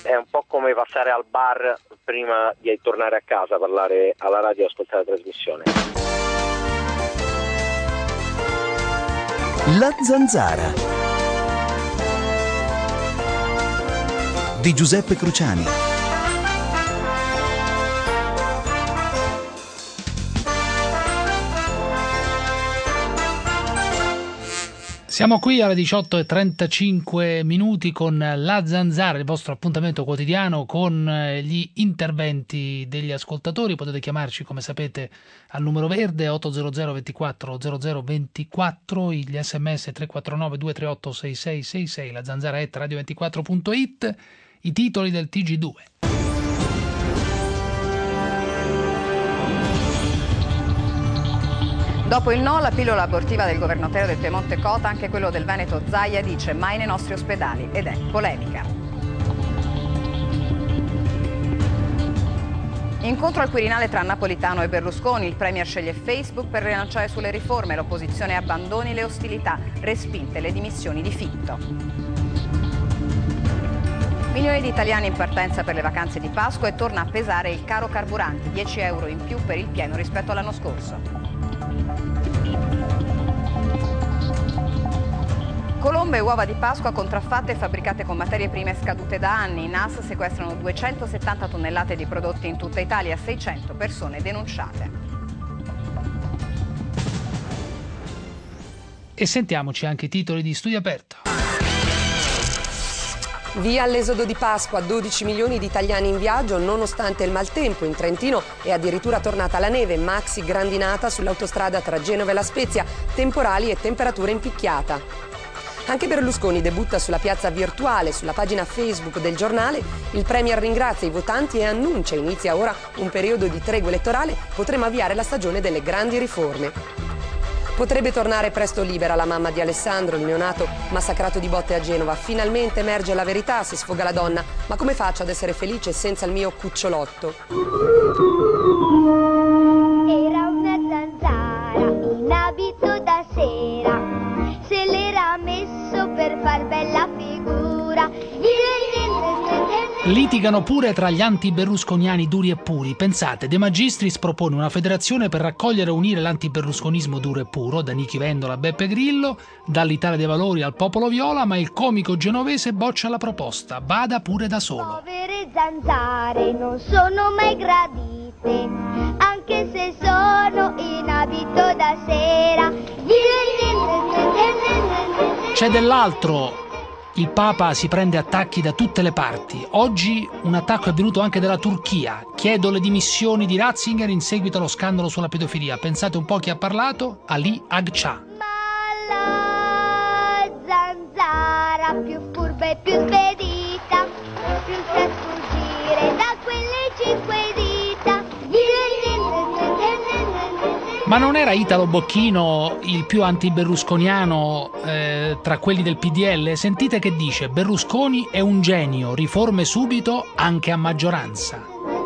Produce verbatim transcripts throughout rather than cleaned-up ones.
è un po' come passare al bar prima di tornare a casa, parlare alla radio e ascoltare la trasmissione. La Zanzara di Giuseppe Cruciani. Siamo qui alle diciotto e trentacinque minuti con La Zanzara, il vostro appuntamento quotidiano con gli interventi degli ascoltatori. Potete chiamarci, come sapete, al numero verde otto zero zero ventiquattro zero zero ventiquattro, gli sms tre quattro nove due tre otto sei sei sei sei, la zanzara at radio ventiquattro punto it, i titoli del T G due. Dopo il no, la pillola abortiva del governatore del Piemonte Cota, anche quello del Veneto Zaia dice mai nei nostri ospedali, ed è polemica. Incontro al Quirinale tra Napolitano e Berlusconi, il premier sceglie Facebook per rilanciare sulle riforme, l'opposizione abbandoni le ostilità, respinte le dimissioni di Fitto. Milioni di italiani in partenza per le vacanze di Pasqua e torna a pesare il caro carburanti, dieci euro in più per il pieno rispetto all'anno scorso. Colombe e uova di Pasqua contraffatte e fabbricate con materie prime scadute da anni. I N A S sequestrano duecentosettanta tonnellate di prodotti in tutta Italia, seicento persone denunciate. E sentiamoci anche i titoli di Studio Aperto. Via all'esodo di Pasqua, dodici milioni di italiani in viaggio nonostante il maltempo. In Trentino è addirittura tornata la neve, maxi grandinata sull'autostrada tra Genova e La Spezia, temporali e temperatura in picchiata. Anche Berlusconi debutta sulla piazza virtuale, sulla pagina Facebook del giornale. Il premier ringrazia i votanti e annuncia inizia ora un periodo di tregua elettorale, potremo avviare la stagione delle grandi riforme. Potrebbe tornare presto libera la mamma di Alessandro, il neonato massacrato di botte a Genova. Finalmente emerge la verità, si sfoga la donna. Ma come faccio ad essere felice senza il mio cucciolotto? Era una zanzara in abito da sera, se l'era messo per far bella figura. Litigano pure tra gli anti-berlusconiani duri e puri. Pensate, De Magistris propone una federazione per raccogliere e unire l'antiberlusconismo duro e puro, da Nichi Vendola a Beppe Grillo, dall'Italia dei Valori al Popolo Viola, ma il comico genovese boccia la proposta. Vada pure da solo. Povere zanzare non sono mai gradite, anche se sono in abito da sera. C'è dell'altro. Il Papa si prende attacchi da tutte le parti. Oggi un attacco è venuto anche dalla Turchia. Chiedo le dimissioni di Ratzinger in seguito allo scandalo sulla pedofilia. Pensate un po' chi ha parlato? Ali Agca. Ma la zanzara più furba e più spedita riuscì a sfuggire da quelle cinque dita. Ma non era Italo Bocchino il più anti-berlusconiano eh, tra quelli del P D L? Sentite che dice: Berlusconi è un genio, riforme subito anche a maggioranza.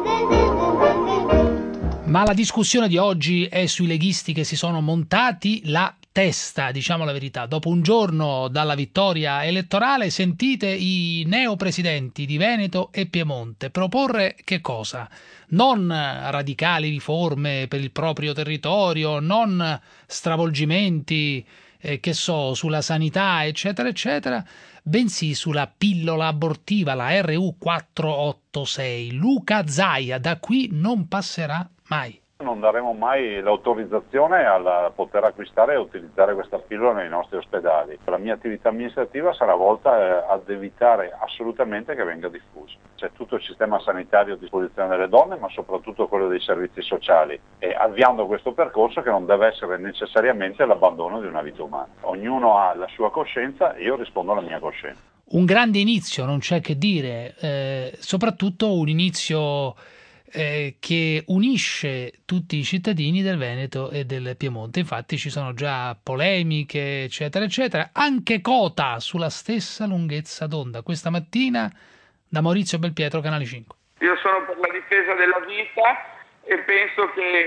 Ma la discussione di oggi è sui leghisti che si sono montati la testa, diciamo la verità. Dopo un giorno dalla vittoria elettorale, sentite i neopresidenti di Veneto e Piemonte proporre che cosa? Non radicali riforme per il proprio territorio, non stravolgimenti, eh, che so, sulla sanità, eccetera, eccetera, bensì sulla pillola abortiva, la R U quattrocentottantasei. Luca Zaia, da qui non passerà mai. Non daremo mai l'autorizzazione a poter acquistare e utilizzare questa pillola nei nostri ospedali. La mia attività amministrativa sarà volta ad evitare assolutamente che venga diffusa. C'è tutto il sistema sanitario a disposizione delle donne, ma soprattutto quello dei servizi sociali, e avviando questo percorso che non deve essere necessariamente l'abbandono di una vita umana. Ognuno ha la sua coscienza e io rispondo alla mia coscienza. Un grande inizio, non c'è che dire, eh, soprattutto un inizio Eh, che unisce tutti i cittadini del Veneto e del Piemonte. Infatti ci sono già polemiche, eccetera, eccetera. Anche Cota sulla stessa lunghezza d'onda. Questa mattina da Maurizio Belpietro, Canale cinque. Io sono per la difesa della vita e penso che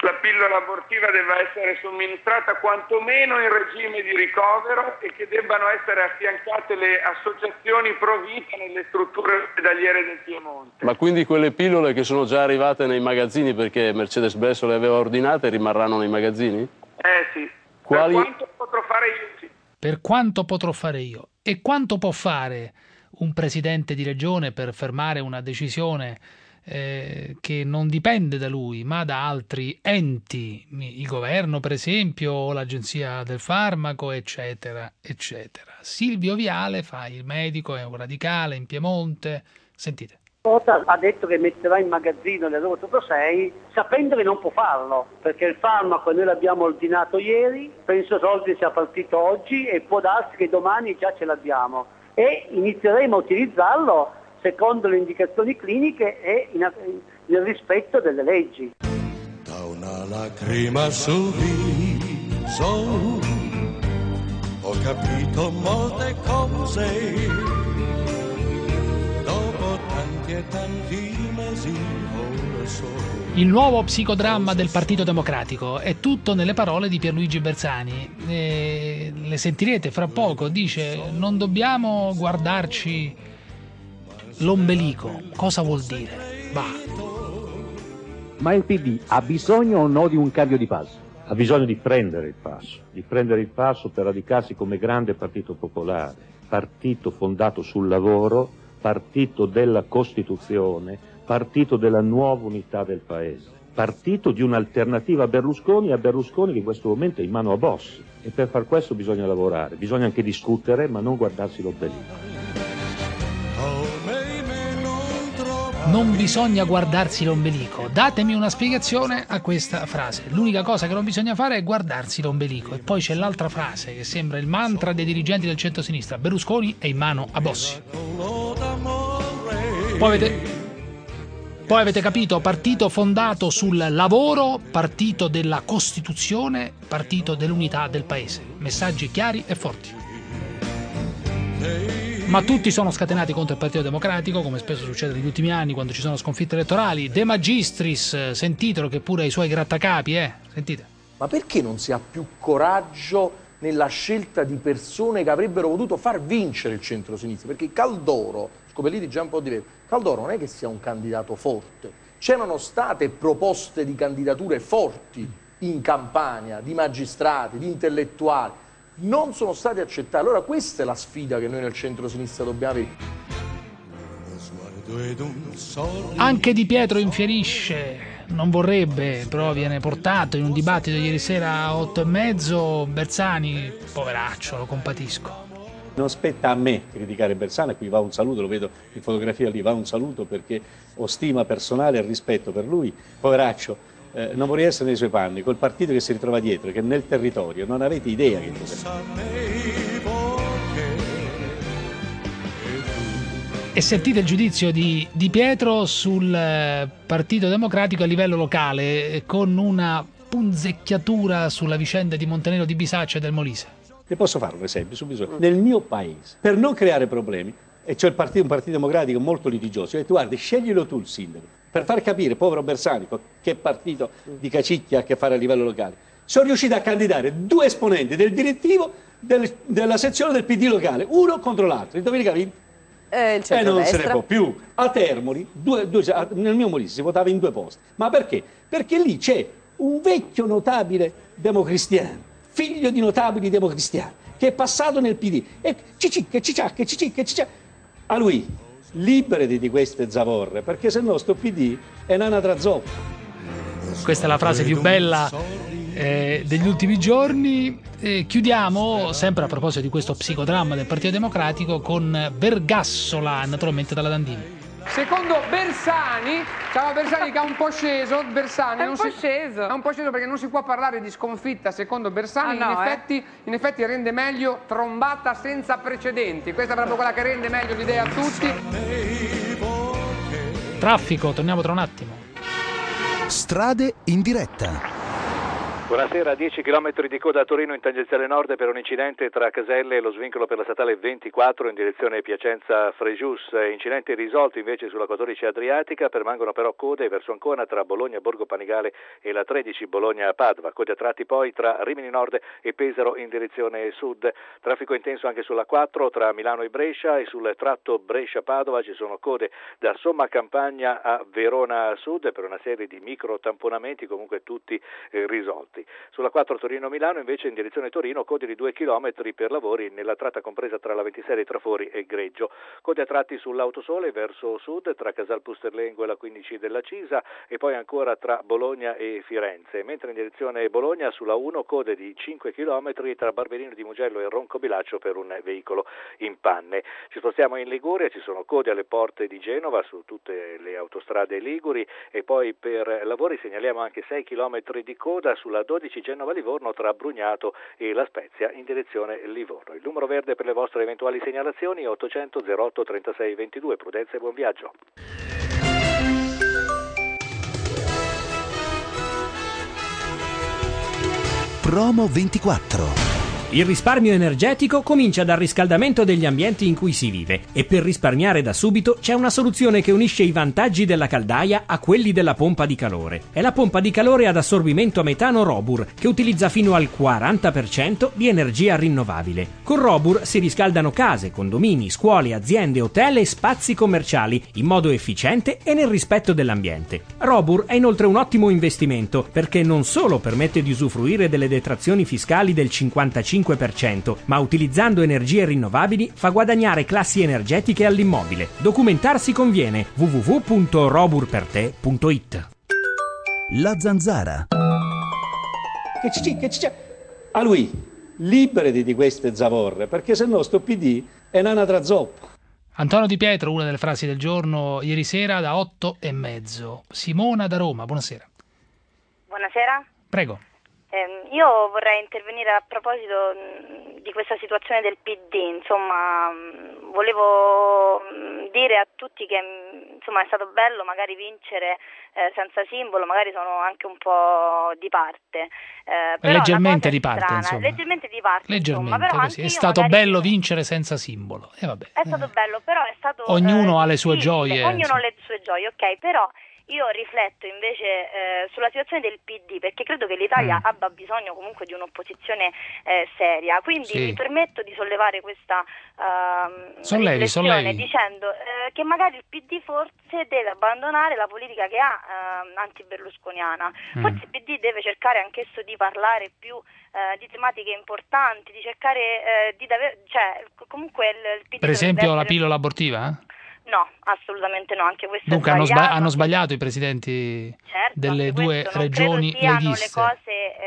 la pillola abortiva debba essere somministrata quantomeno in regime di ricovero e che debbano essere affiancate le associazioni pro vita nelle strutture ospedaliere del Piemonte. Ma quindi quelle pillole che sono già arrivate nei magazzini perché Mercedes-Benz le aveva ordinate rimarranno nei magazzini? Eh sì, Quali... per quanto potrò fare io sì. Per quanto potrò fare io. E quanto può fare un presidente di regione per fermare una decisione eh, che non dipende da lui, ma da altri enti, il governo per esempio, o l'agenzia del farmaco, eccetera, eccetera. Silvio Viale fa il medico, è un radicale in Piemonte. Sentite. Ha detto che metterà in magazzino le loro sei sapendo che non può farlo, perché il farmaco noi l'abbiamo ordinato ieri, penso soldi sia partito oggi e può darsi che domani già ce l'abbiamo e inizieremo a utilizzarlo secondo le indicazioni cliniche e in, nel rispetto delle leggi. Da una lacrima sul viso ho capito molte cose. Dopo tanti e tanti mesi ora so. Il nuovo psicodramma del Partito Democratico è tutto nelle parole di Pierluigi Bersani. E le sentirete fra poco. Dice: non dobbiamo guardarci l'ombelico. Cosa vuol dire? Va. Ma il P D ha bisogno o no di un cambio di passo? Ha bisogno di prendere il passo, di prendere il passo per radicarsi come grande partito popolare, partito fondato sul lavoro, partito della Costituzione, partito della nuova unità del Paese, partito di un'alternativa a Berlusconi e a Berlusconi che in questo momento è in mano a Bossi. E per far questo bisogna lavorare, bisogna anche discutere, ma non guardarsi l'ombelico. Non bisogna guardarsi l'ombelico. Datemi una spiegazione a questa frase. L'unica cosa che non bisogna fare è guardarsi l'ombelico. E poi c'è l'altra frase che sembra il mantra dei dirigenti del centro-sinistra. Berlusconi è in mano a Bossi. Poi avete, poi avete capito, partito fondato sul lavoro, partito della Costituzione, partito dell'unità del Paese. Messaggi chiari e forti. Ma tutti sono scatenati contro il Partito Democratico, come spesso succede negli ultimi anni quando ci sono sconfitte elettorali. De Magistris, sentitelo che pure ha i suoi grattacapi, eh? Sentite. Ma perché non si ha più coraggio nella scelta di persone che avrebbero potuto far vincere il centro-sinistra? Perché Caldoro, Scopelliti già un po' diverso, Caldoro non è che sia un candidato forte. C'erano state proposte di candidature forti in Campania, di magistrati, di intellettuali. Non sono stati accettati. Allora questa è la sfida che noi nel centro-sinistra dobbiamo avere. Anche Di Pietro infierisce, non vorrebbe, però viene portato in un dibattito ieri sera a otto e mezzo. Bersani, poveraccio, lo compatisco. Non spetta a me criticare Bersani, qui va un saluto, lo vedo in fotografia lì, va un saluto perché ho stima personale e rispetto per lui, poveraccio. Eh, non vorrei essere nei suoi panni, col partito che si ritrova dietro, che nel territorio non avete idea che cos'è. E sentite il giudizio di Di Pietro sul Partito Democratico a livello locale, con una punzecchiatura sulla vicenda di Montenero, di Bisaccia e del Molise. Ne posso fare un esempio subito. Nel mio paese, per non creare problemi, e c'è il partito, un Partito Democratico molto litigioso, ho detto guarda, sceglilo tu il sindaco. Per far capire, povero Bersani, che partito di cacicchia ha a che fare a livello locale, sono riuscito a candidare due esponenti del direttivo del, della sezione del P D locale, uno contro l'altro. E dove vinto? Eh, il e non se ne può più. A Termoli, due, due, nel mio Molise si votava in due posti. Ma perché? Perché lì c'è un vecchio notabile democristiano, figlio di notabili democristiani, che è passato nel P D. E cicicca, cicciacca, cicicca, cicciacca. A lui, liberati di queste zavorre, perché se no sto P D è un'anatra zoppa. Questa è la frase più bella eh, degli ultimi giorni. Eh, chiudiamo, sempre a proposito di questo psicodramma del Partito Democratico, con Bergassola, naturalmente dalla Dandini. Secondo Bersani, ciao Bersani che ha un po' sceso, Bersani è un non po' si, sceso. È un po' sceso perché non si può parlare di sconfitta, secondo Bersani, ah, no, in, effetti, eh. in effetti rende meglio trombata senza precedenti, questa è proprio quella che rende meglio l'idea a tutti. Traffico, torniamo tra un attimo. Strade in diretta. Buonasera, dieci chilometri di coda a Torino in tangenziale nord per un incidente tra Caselle e lo svincolo per la statale ventiquattro in direzione Piacenza-Frejus. Incidenti risolti invece sulla quattordici Adriatica, permangono però code verso Ancona tra Bologna e Borgo Panigale e la tredici Bologna-Padova. Code a tratti poi tra Rimini Nord e Pesaro in direzione sud. Traffico intenso anche sulla quattro tra Milano e Brescia e sul tratto Brescia-Padova ci sono code da Somma Campagna a Verona Sud per una serie di micro tamponamenti, comunque tutti eh, risolti. Sulla quattro Torino-Milano invece in direzione Torino code di due chilometri per lavori nella tratta compresa tra la ventisei dei Trafori e Greggio. Code a tratti sull'Autosole verso sud tra Casal Pusterlengo e la quindici della Cisa e poi ancora tra Bologna e Firenze. Mentre in direzione Bologna sulla uno code di cinque chilometri tra Barberino di Mugello e Roncobilaccio per un veicolo in panne. Ci spostiamo in Liguria, ci sono code alle porte di Genova su tutte le autostrade liguri e poi per lavori segnaliamo anche sei chilometri di coda sulla dodici Genova-Livorno tra Brugnato e La Spezia in direzione Livorno. Il numero verde per le vostre eventuali segnalazioni è ottocento zero otto trentasei ventidue. Prudenza e buon viaggio. Promo ventiquattro. Il risparmio energetico comincia dal riscaldamento degli ambienti in cui si vive e per risparmiare da subito c'è una soluzione che unisce i vantaggi della caldaia a quelli della pompa di calore. È la pompa di calore ad assorbimento a metano Robur che utilizza fino al quaranta per cento di energia rinnovabile. Con Robur si riscaldano case, condomini, scuole, aziende, hotel e spazi commerciali in modo efficiente e nel rispetto dell'ambiente. Robur è inoltre un ottimo investimento perché non solo permette di usufruire delle detrazioni fiscali del cinquantacinque per cento, ma utilizzando energie rinnovabili fa guadagnare classi energetiche all'immobile. Documentarsi conviene. w w w punto robur per te punto i t. La Zanzara. Che c'è, che c'è? A lui, liberati di queste zavorre, perché se no sto P D è un'anatra zoppa. Antonio Di Pietro, una delle frasi del giorno ieri sera da otto e mezzo. Simona da Roma, buonasera. Buonasera. Prego. Eh, io vorrei intervenire a proposito mh, di questa situazione del P D, insomma, mh, volevo mh, dire a tutti che mh, insomma è stato bello magari vincere eh, senza simbolo, magari sono anche un po' di parte. Eh, però leggermente di parte, strana, insomma. Leggermente di parte, leggermente, insomma, però così. È stato magari... bello vincere senza simbolo. Eh, vabbè. È stato bello, però è stato... Ognuno eh, ha le sue gioie. Ognuno insomma. ha le sue gioie, ok, però... Io rifletto invece eh, sulla situazione del P D perché credo che l'Italia mm. abbia bisogno comunque di un'opposizione eh, seria, quindi sì. mi permetto di sollevare questa uh, sollevi, riflessione sollevi. dicendo eh, che magari il P D forse deve abbandonare la politica che ha uh, anti-berlusconiana, mm. forse il P D deve cercare anch'esso di parlare più uh, di tematiche importanti, di cercare uh, di davvero, cioè comunque il, il P D per esempio essere... la pillola abortiva? Eh? No, assolutamente no, anche questo Dunque è hanno, sbagliato. sba- hanno sbagliato i presidenti certo, delle due regioni siano leghiste. le cose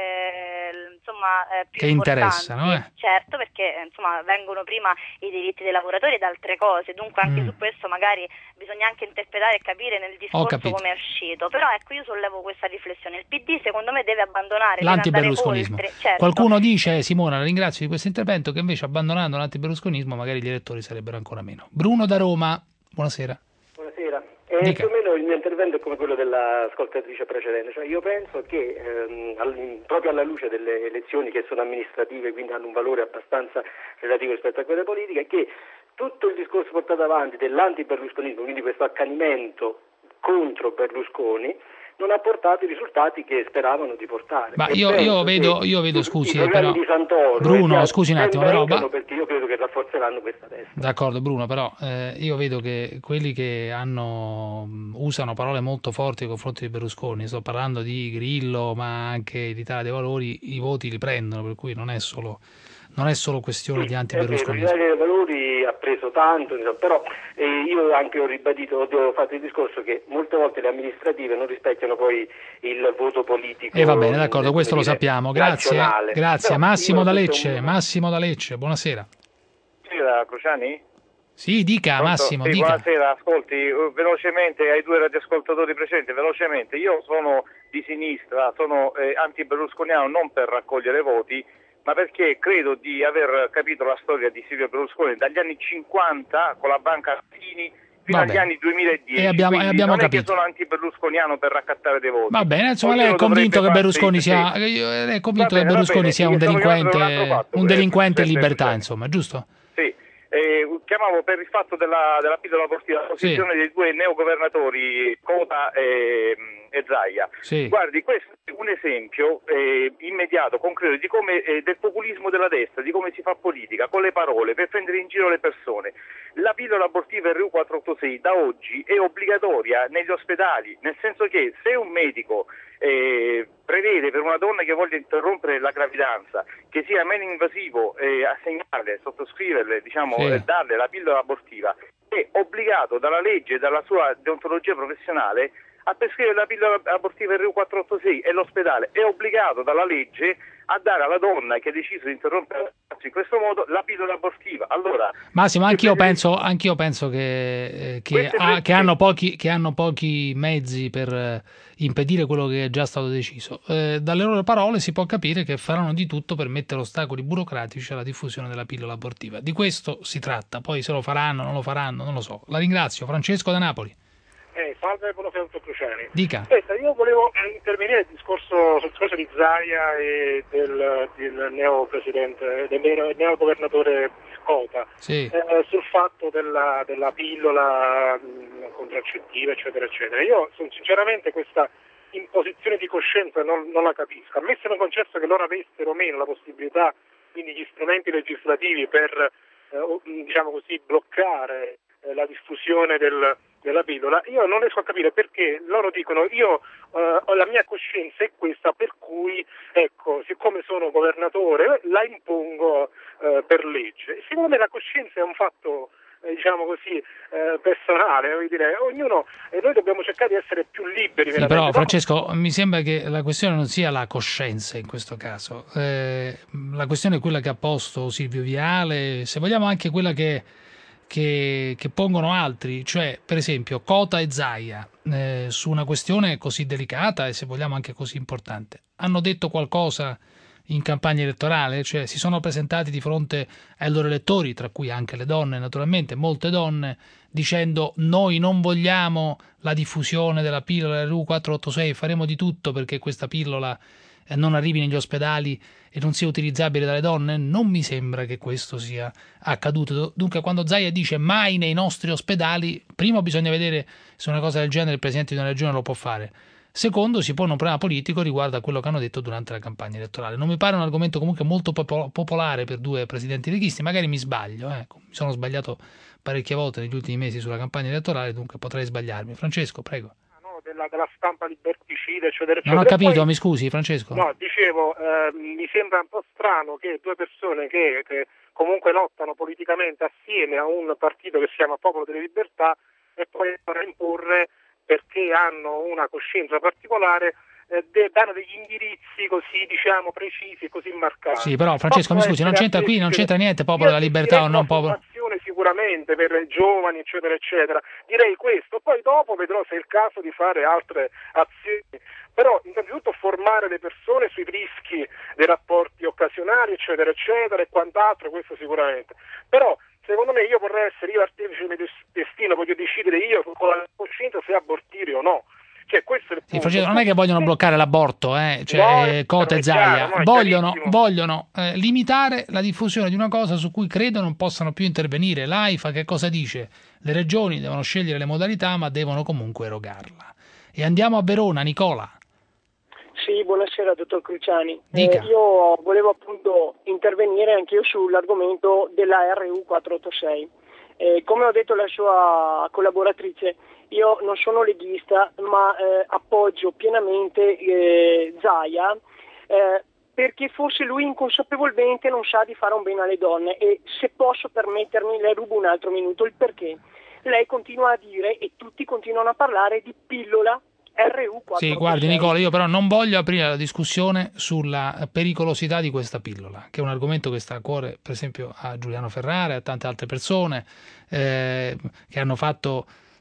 eh, insomma, eh, più che interessano, eh? Certo, perché insomma vengono prima i diritti dei lavoratori ed altre cose, dunque anche mm. su questo magari bisogna anche interpretare e capire nel discorso come è uscito. Però ecco, io sollevo questa riflessione. Il P D secondo me deve abbandonare l'antiberlusconismo. Deve certo. Qualcuno dice, Simona, la ringrazio di questo intervento, che invece abbandonando l'antiberlusconismo magari gli elettori sarebbero ancora meno. Bruno da Roma. Buonasera. Buonasera. Eh, più o meno il mio intervento è come quello dell'ascoltatrice precedente, cioè io penso che ehm, al, proprio alla luce delle elezioni che sono amministrative, quindi hanno un valore abbastanza relativo rispetto a quelle politiche, che tutto il discorso portato avanti dell'anti-berlusconismo, quindi questo accanimento contro Berlusconi, non ha portato i risultati che speravano di portare. Ma io, io vedo, io vedo, scusi, però, di Santoro, Bruno, scusi un attimo, però, ma... perché io credo che rafforzeranno questa testa. D'accordo, Bruno, però eh, io vedo che quelli che hanno usano parole molto forti nei confronti di Berlusconi, sto parlando di Grillo, ma anche di Italia dei Valori, i voti li prendono, per cui non è solo non è solo questione di anti-berlusconismo. L'Italia dei Valori ha preso tanto, però eh, io anche ho ribadito, ho fatto il discorso che molte volte le amministrative non rispecchiano poi il voto politico. E va bene, d'accordo, questo lo sappiamo. Grazie, nazionale. grazie. Però Massimo da Lecce, un... Massimo da Lecce, buonasera. Buonasera, Cruciani? Sì, dica. Pronto? Massimo, sì, dica. Buonasera, ascolti, velocemente ai due radioascoltatori presenti, velocemente, io sono di sinistra, sono eh, anti-berlusconiano non per raccogliere voti, ma perché credo di aver capito la storia di Silvio Berlusconi dagli anni cinquanta con la banca Fini fino Vabbè. agli anni duemiladieci. E abbiamo- e abbiamo non capito. è che sono anti-berlusconiano per raccattare dei voti. Va bene, insomma, Ognuno lei è convinto che dovrebbe Berlusconi farsi- sia, sì. lei è convinto Va che bene, va Berlusconi bene, sia un io stavo chiamando delinquente, per un altro fatto, un eh, delinquente in Presidente, libertà, Presidente. insomma, giusto? Sì, eh, chiamavo per il fatto della, della pillola abortiva, la posizione dei due neogovernatori Cota e, e Zaia. Sì. Guardi, questo è un esempio eh, immediato, concreto, di come eh, del populismo della destra, di come si fa politica, con le parole, per prendere in giro le persone. La pillola abortiva R U quattrocentottantasei da oggi è obbligatoria negli ospedali, nel senso che se un medico eh, prevede per una donna che voglia interrompere la gravidanza che sia meno invasivo eh, assegnarle, sottoscriverle, diciamo, Sì. eh, darle la pillola abortiva, è obbligato dalla legge e dalla sua deontologia professionale a prescrivere la pillola abortiva R U quattrocentottantasei e l'ospedale è obbligato dalla legge a dare alla donna che ha deciso di interrompere la gravidanza in questo modo la pillola abortiva. Allora, Massimo, anch'io se- penso, anch'io penso che, eh, che, Queste ha- tre- che hanno pochi, che hanno pochi mezzi per eh, impedire quello che è già stato deciso. Eh, dalle loro parole si può capire che faranno di tutto per mettere ostacoli burocratici alla diffusione della pillola abortiva. Di questo si tratta, poi se lo faranno, non lo faranno, non lo so. La ringrazio. Francesco da Napoli. Eh, salve, Bonafede Cruciani. Dica. Aspetta, io volevo intervenire sul discorso, sul discorso di Zaia e del, del neo presidente, del neo, neo governatore Cota, Sì. eh, sul fatto della, della pillola mh, contraccettiva, eccetera, eccetera. Io son, sinceramente questa imposizione di coscienza non, non la capisco. Ammesso concesso che loro avessero meno la possibilità, quindi gli strumenti legislativi per, eh, o- diciamo così, bloccare eh, la diffusione del della pillola, io non riesco a capire perché loro dicono io eh, ho la mia coscienza è questa, per cui ecco, siccome sono governatore la impongo eh, per legge. Secondo me la coscienza è un fatto eh, diciamo così eh, personale, voglio dire, ognuno e noi dobbiamo cercare di essere più liberi. Sì, però Francesco, mi sembra che la questione non sia la coscienza in questo caso. Eh, la questione è quella che ha posto Silvio Viale, se vogliamo anche quella che Che, che pongono altri, cioè per esempio Cota e Zaia, eh, su una questione così delicata e se vogliamo anche così importante, hanno detto qualcosa in campagna elettorale, cioè si sono presentati di fronte ai loro elettori, tra cui anche le donne naturalmente, molte donne, dicendo noi non vogliamo la diffusione della pillola R U quattrocentottantasei, faremo di tutto perché questa pillola eh, non arrivi negli ospedali e non sia utilizzabile dalle donne. Non mi sembra che questo sia accaduto. Dunque quando Zaia dice mai nei nostri ospedali, primo bisogna vedere se una cosa del genere il presidente di una regione lo può fare, secondo si pone un problema politico riguardo a quello che hanno detto durante la campagna elettorale. Non mi pare un argomento comunque molto popo- popolare per due presidenti leghisti, magari mi sbaglio, eh. mi sono sbagliato parecchie volte negli ultimi mesi sulla campagna elettorale, dunque potrei sbagliarmi. Francesco, prego. Della, della stampa liberticida, eccetera, eccetera. Non ho capito, Poi, mi scusi Francesco. no, dicevo, eh, mi sembra un po' strano che due persone che, che comunque lottano politicamente assieme a un partito che si chiama Popolo delle Libertà e poi a imporre, perché hanno una coscienza particolare, eh, de- danno degli indirizzi così, diciamo, precisi e così marcati. Sì, però Francesco, mi scusi, non c'entra qui, non c'entra niente Popolo della Libertà o non Popolo. Sicuramente per i giovani, eccetera, eccetera. Direi questo, poi dopo vedrò se è il caso di fare altre azioni. Però innanzitutto formare le persone sui rischi dei rapporti occasionali, eccetera, eccetera, e quant'altro, questo sicuramente. Però secondo me io vorrei essere io artefice del mio destino, voglio decidere io con la coscienza se abortire o no. Cioè, questo è il Sì, punto. Francesco, non è che vogliono bloccare l'aborto, eh? cioè No, eh, Cota e è chiaro, Zaia, no, è vogliono, chiarissimo. vogliono eh, limitare la diffusione di una cosa su cui credono non possano più intervenire. L'AIFA che cosa dice? Le regioni devono scegliere le modalità ma devono comunque erogarla. E andiamo a Verona, Nicola. Sì, buonasera dottor Cruciani. Dica. Eh, io volevo appunto intervenire anch'io sull'argomento della R U quattrocentottantasei. Eh, come ho detto alla sua collaboratrice, io non sono leghista, ma eh, appoggio pienamente eh, Zaia, eh, perché forse lui inconsapevolmente non sa di fare un bene alle donne, e se posso permettermi le rubo un altro minuto il perché. Lei continua a dire e tutti continuano a parlare di pillola R U quattrocentottantasei. Sì, guardi Nicola, io però non voglio aprire la discussione sulla pericolosità di questa pillola, che è un argomento che sta a cuore per esempio a Giuliano Ferrara e a tante altre persone eh, che hanno fatto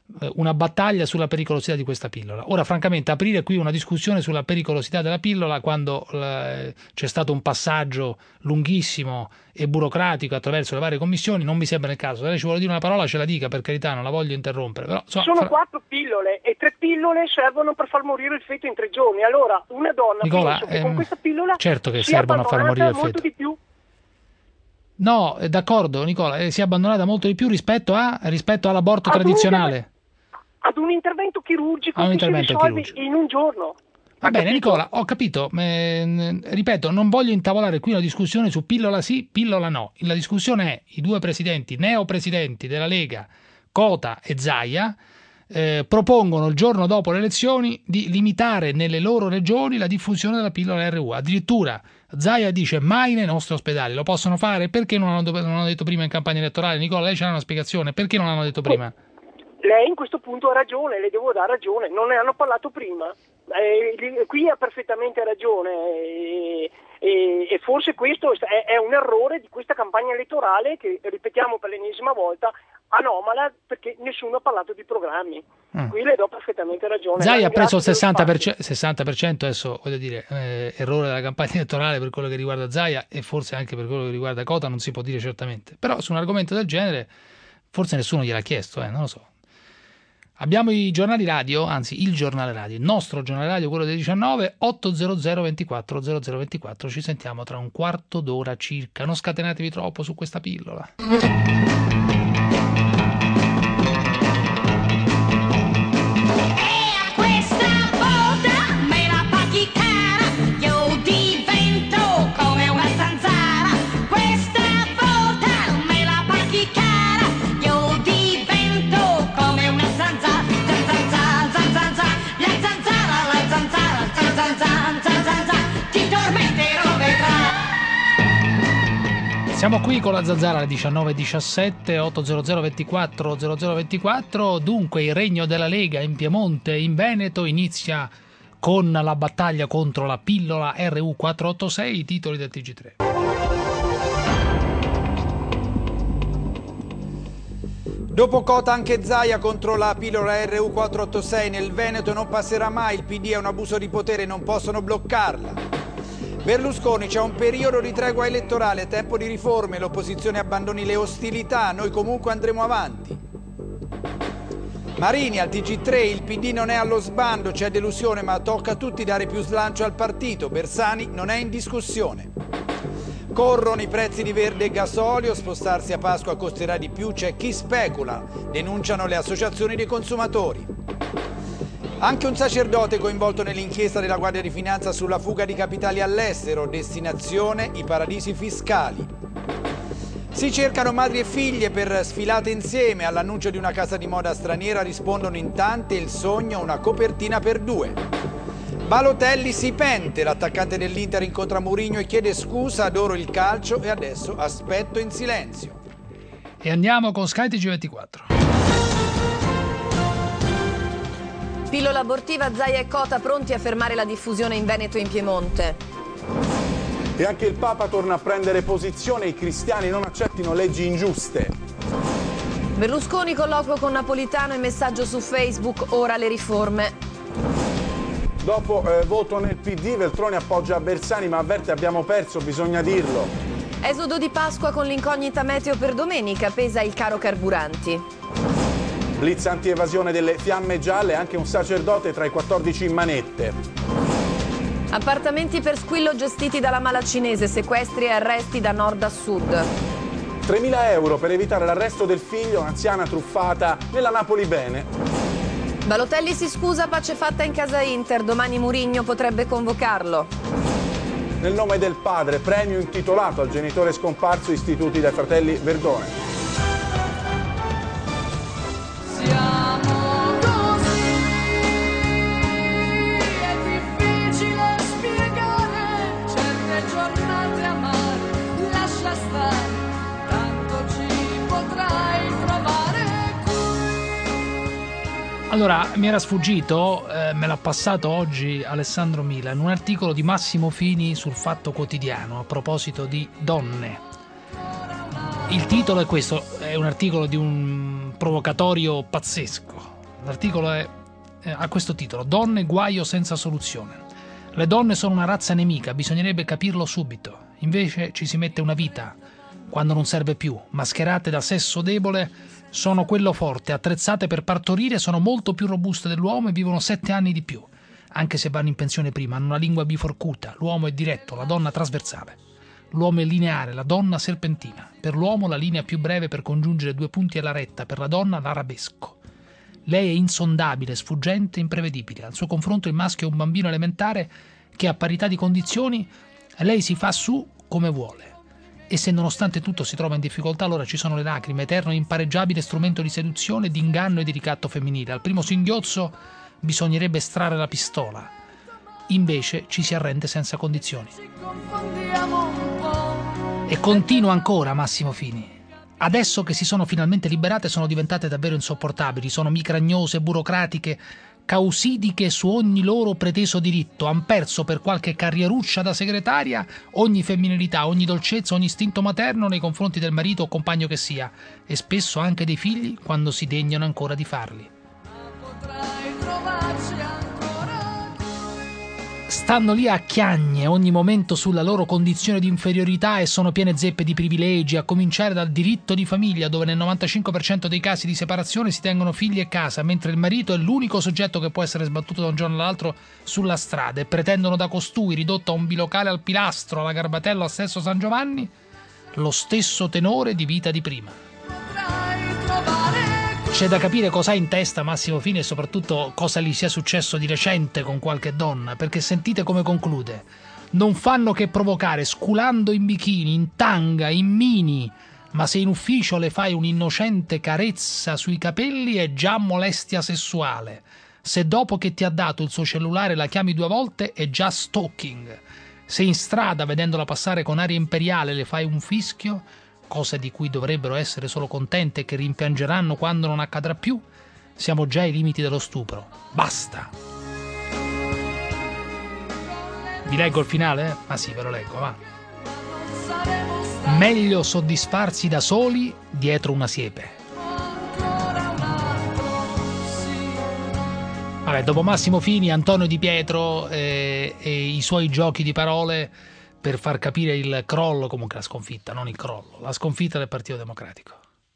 una battaglia sulla pericolosità di questa pillola. Ora, francamente, aprire qui una discussione sulla pericolosità della pillola quando eh, c'è stato un passaggio lunghissimo e burocratico attraverso le varie commissioni non mi sembra il caso. Se lei ci vuole dire una parola ce la dica, per carità, non la voglio interrompere. Però, so, sono fra... quattro pillole e tre pillole servono per far morire il feto in tre giorni. Allora, una donna Nicola, penso che ehm, con questa pillola certo che si servono a far morire il molto feto. di più. No, d'accordo, Nicola, eh, si è abbandonata molto di più rispetto, a, rispetto all'aborto Ad un tradizionale. Ad un intervento chirurgico A un che intervento si risolve chirurgico. in un giorno. Va bene, Nicola, ho capito. Eh, ripeto, non voglio intavolare qui una discussione su pillola sì, pillola no. La discussione è i due presidenti, neopresidenti della Lega, Cota e Zaia, eh, propongono il giorno dopo le elezioni di limitare nelle loro regioni la diffusione della pillola R U. Addirittura Zaia dice mai nei nostri ospedali. Lo possono fare? Perché non hanno, non hanno detto prima in campagna elettorale? Nicola, lei ce l'ha una spiegazione? Perché non l'hanno detto prima? Lei in questo punto ha ragione, le devo dare ragione, non ne hanno parlato prima. Eh, qui ha perfettamente ragione e, e, e forse questo è, è un errore di questa campagna elettorale che, ripetiamo per l'ennesima volta, anomala perché nessuno ha parlato di programmi. Mm. Qui le do perfettamente ragione. Zaia ha preso il sessanta per cento, sessanta per cento adesso, voglio dire, eh, errore della campagna elettorale per quello che riguarda Zaia e forse anche per quello che riguarda Cota, non si può dire certamente. Però su un argomento del genere forse nessuno gliel'ha chiesto, eh, non lo so. Abbiamo i giornali radio, anzi il giornale radio, il nostro giornale radio, quello delle diciannove, ottocento ventiquattro zero zero ventiquattro, ci sentiamo tra un quarto d'ora circa, non scatenatevi troppo su questa pillola. Siamo qui con la Zanzara alle diciannove diciassette, ottocento ventiquattro zero zero ventiquattro. Dunque il regno della Lega in Piemonte, in Veneto, inizia con la battaglia contro la pillola R U quattrocentottantasei, i titoli del T G tre. Dopo Cota anche Zaia contro la pillola R U quattrocentottantasei, nel Veneto non passerà mai, il P D è un abuso di potere, non possono bloccarla. Berlusconi, c'è un periodo di tregua elettorale, tempo di riforme, l'opposizione abbandoni le ostilità, noi comunque andremo avanti. Marini al T G tre, il P D non è allo sbando, c'è delusione ma tocca a tutti dare più slancio al partito, Bersani non è in discussione. Corrono i prezzi di verde e gasolio, spostarsi a Pasqua costerà di più, c'è chi specula, denunciano le associazioni dei consumatori. Anche un sacerdote coinvolto nell'inchiesta della Guardia di Finanza sulla fuga di capitali all'estero, destinazione i paradisi fiscali. Si cercano madri e figlie per sfilate insieme, all'annuncio di una casa di moda straniera rispondono in tante, il sogno una copertina per due. Balotelli si pente, l'attaccante dell'Inter incontra Mourinho e chiede scusa, adoro il calcio e adesso aspetto in silenzio. E andiamo con Sky T G ventiquattro. Pillola abortiva, Zaia e Cota pronti a fermare la diffusione in Veneto e in Piemonte. E anche il Papa torna a prendere posizione, i cristiani non accettino leggi ingiuste. Berlusconi colloquio con Napolitano e messaggio su Facebook, ora le riforme. Dopo eh, voto nel P D, Veltroni appoggia Bersani ma avverte abbiamo perso, bisogna dirlo. Esodo di Pasqua con l'incognita meteo per domenica, pesa il caro carburanti. Blitz anti-evasione delle fiamme gialle, anche un sacerdote tra i quattordici in manette. Appartamenti per squillo gestiti dalla mala cinese, sequestri e arresti da nord a sud. tremila euro per evitare l'arresto del figlio, anziana truffata nella Napoli bene. Balotelli si scusa, pace fatta in casa Inter, domani Mourinho potrebbe convocarlo. Nel nome del padre, premio intitolato al genitore scomparso, istituti dai fratelli Verdone. Siamo così, è difficile spiegare certe giornate amare, lascia stare, tanto ci potrai trovare qui. Allora, mi era sfuggito, eh, me l'ha passato oggi Alessandro Milan, un articolo di Massimo Fini sul Fatto Quotidiano a proposito di donne. Il titolo è questo, è un articolo di un provocatorio pazzesco. L'articolo è, eh, ha questo titolo: Donne, guaio senza soluzione. Le donne sono una razza nemica, bisognerebbe capirlo subito. Invece ci si mette una vita, quando non serve più. Mascherate da sesso debole, sono quello forte. Attrezzate per partorire, sono molto più robuste dell'uomo e vivono sette anni di più. Anche se vanno in pensione prima, hanno una lingua biforcuta. L'uomo è diretto, la donna trasversale. L'uomo è lineare, la donna serpentina. Per l'uomo la linea più breve per congiungere due punti è la retta, per la donna l'arabesco. Lei è insondabile, sfuggente, imprevedibile. Al suo confronto il maschio è un bambino elementare che a parità di condizioni lei si fa su come vuole. E se nonostante tutto si trova in difficoltà, allora ci sono le lacrime, eterno e impareggiabile strumento di seduzione, di inganno e di ricatto femminile. Al primo singhiozzo bisognerebbe estrarre la pistola. Invece ci si arrende senza condizioni. E continua ancora Massimo Fini. Adesso che si sono finalmente liberate sono diventate davvero insopportabili, sono micragnose, burocratiche, causidiche su ogni loro preteso diritto, han perso per qualche carrieruccia da segretaria ogni femminilità, ogni dolcezza, ogni istinto materno nei confronti del marito o compagno che sia, e spesso anche dei figli quando si degnano ancora di farli. Stanno lì a chiagne ogni momento sulla loro condizione di inferiorità e sono piene zeppe di privilegi, a cominciare dal diritto di famiglia, dove nel novantacinque per cento dei casi di separazione si tengono figli e casa, mentre il marito è l'unico soggetto che può essere sbattuto da un giorno all'altro sulla strada, e pretendono da costui, ridotto a un bilocale al pilastro, alla Garbatella, al Sesto San Giovanni, lo stesso tenore di vita di prima. C'è da capire cosa ha in testa Massimo Fini e soprattutto cosa gli sia successo di recente con qualche donna, perché sentite come conclude: non fanno che provocare, sculando in bikini, in tanga, in mini, ma se in ufficio le fai un'innocente carezza sui capelli è già molestia sessuale, se dopo che ti ha dato il suo cellulare la chiami due volte è già stalking, se in strada vedendola passare con aria imperiale le fai un fischio, cosa di cui dovrebbero essere solo contente e che rimpiangeranno quando non accadrà più, siamo già ai limiti dello stupro. Basta! Vi leggo il finale? Ma sì, ve lo leggo, va. Meglio soddisfarsi da soli dietro una siepe. Vabbè, dopo Massimo Fini, Antonio Di Pietro eh, e i suoi giochi di parole per far capire il crollo, comunque la sconfitta, non il crollo, la sconfitta del Partito Democratico.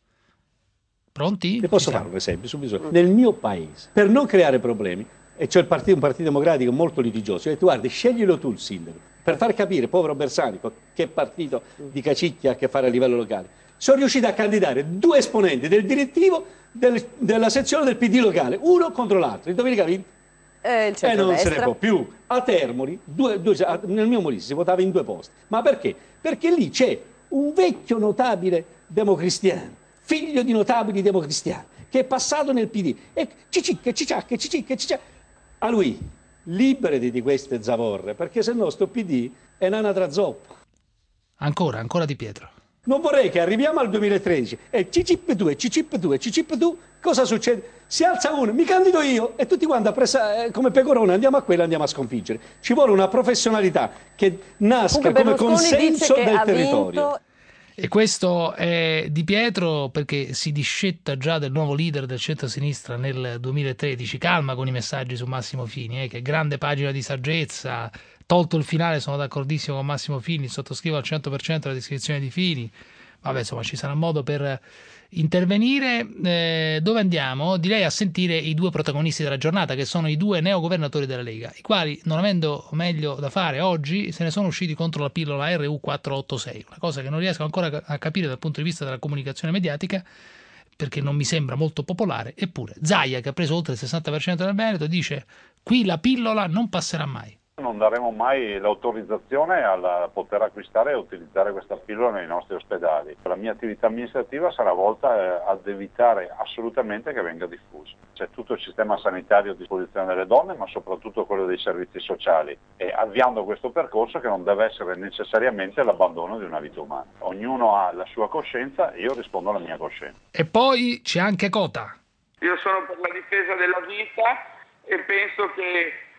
Pronti? Ti posso fare un esempio subito? Nel mio paese, per non creare problemi, e c'è il partito, un partito democratico molto litigioso, e tu guardi, sceglilo tu il sindaco, per far capire, povero Bersani, che partito di cacicchia ha a che fare a livello locale. Sono riusciti a candidare due esponenti del direttivo del, della sezione del P D locale, uno contro l'altro, il Domenicali. E il e non se ne può più. A Termoli, due, due, nel mio Molise si votava in due posti. Ma perché? Perché lì c'è un vecchio notabile democristiano, figlio di notabili democristiani, che è passato nel P D. E cicicche, cicciacche, cicicche, cicciacche. A lui, liberati di queste zavorre, perché se no sto P D è un'anatra zoppa. Ancora, ancora Di Pietro. Non vorrei che arriviamo al duemilatredici e C C P due, C C P due, C C P due, cosa succede? Si alza uno, mi candido io e tutti quanti presa, eh, come pecorone andiamo a quello, andiamo a sconfiggere. Ci vuole una professionalità che nasca come consenso del territorio. E questo è Di Pietro perché si discetta già del nuovo leader del centro-sinistra nel duemilatredici. Calma con i messaggi su Massimo Fini, eh, che grande pagina di saggezza. Tolto il finale, sono d'accordissimo con Massimo Fini, sottoscrivo al cento per cento la descrizione di Fini. Vabbè, insomma, ci sarà modo per intervenire. Eh, dove andiamo? Direi a sentire i due protagonisti della giornata, che sono i due neogovernatori della Lega, i quali, non avendo meglio da fare oggi, se ne sono usciti contro la pillola R U quattrocentottantasei, una cosa che non riesco ancora a capire dal punto di vista della comunicazione mediatica, perché non mi sembra molto popolare. Eppure Zaia, che ha preso oltre il sessanta per cento del Veneto, dice: qui la pillola non passerà mai. Non daremo mai l'autorizzazione a poter acquistare e utilizzare questa pillola nei nostri ospedali. La mia attività amministrativa sarà volta ad evitare assolutamente che venga diffusa. C'è tutto il sistema sanitario a disposizione delle donne, ma soprattutto quello dei servizi sociali, e avviando questo percorso che non deve essere necessariamente l'abbandono di una vita umana. Ognuno ha la sua coscienza e io rispondo alla mia coscienza. E poi c'è anche Cota. Io sono per la difesa della vita e penso che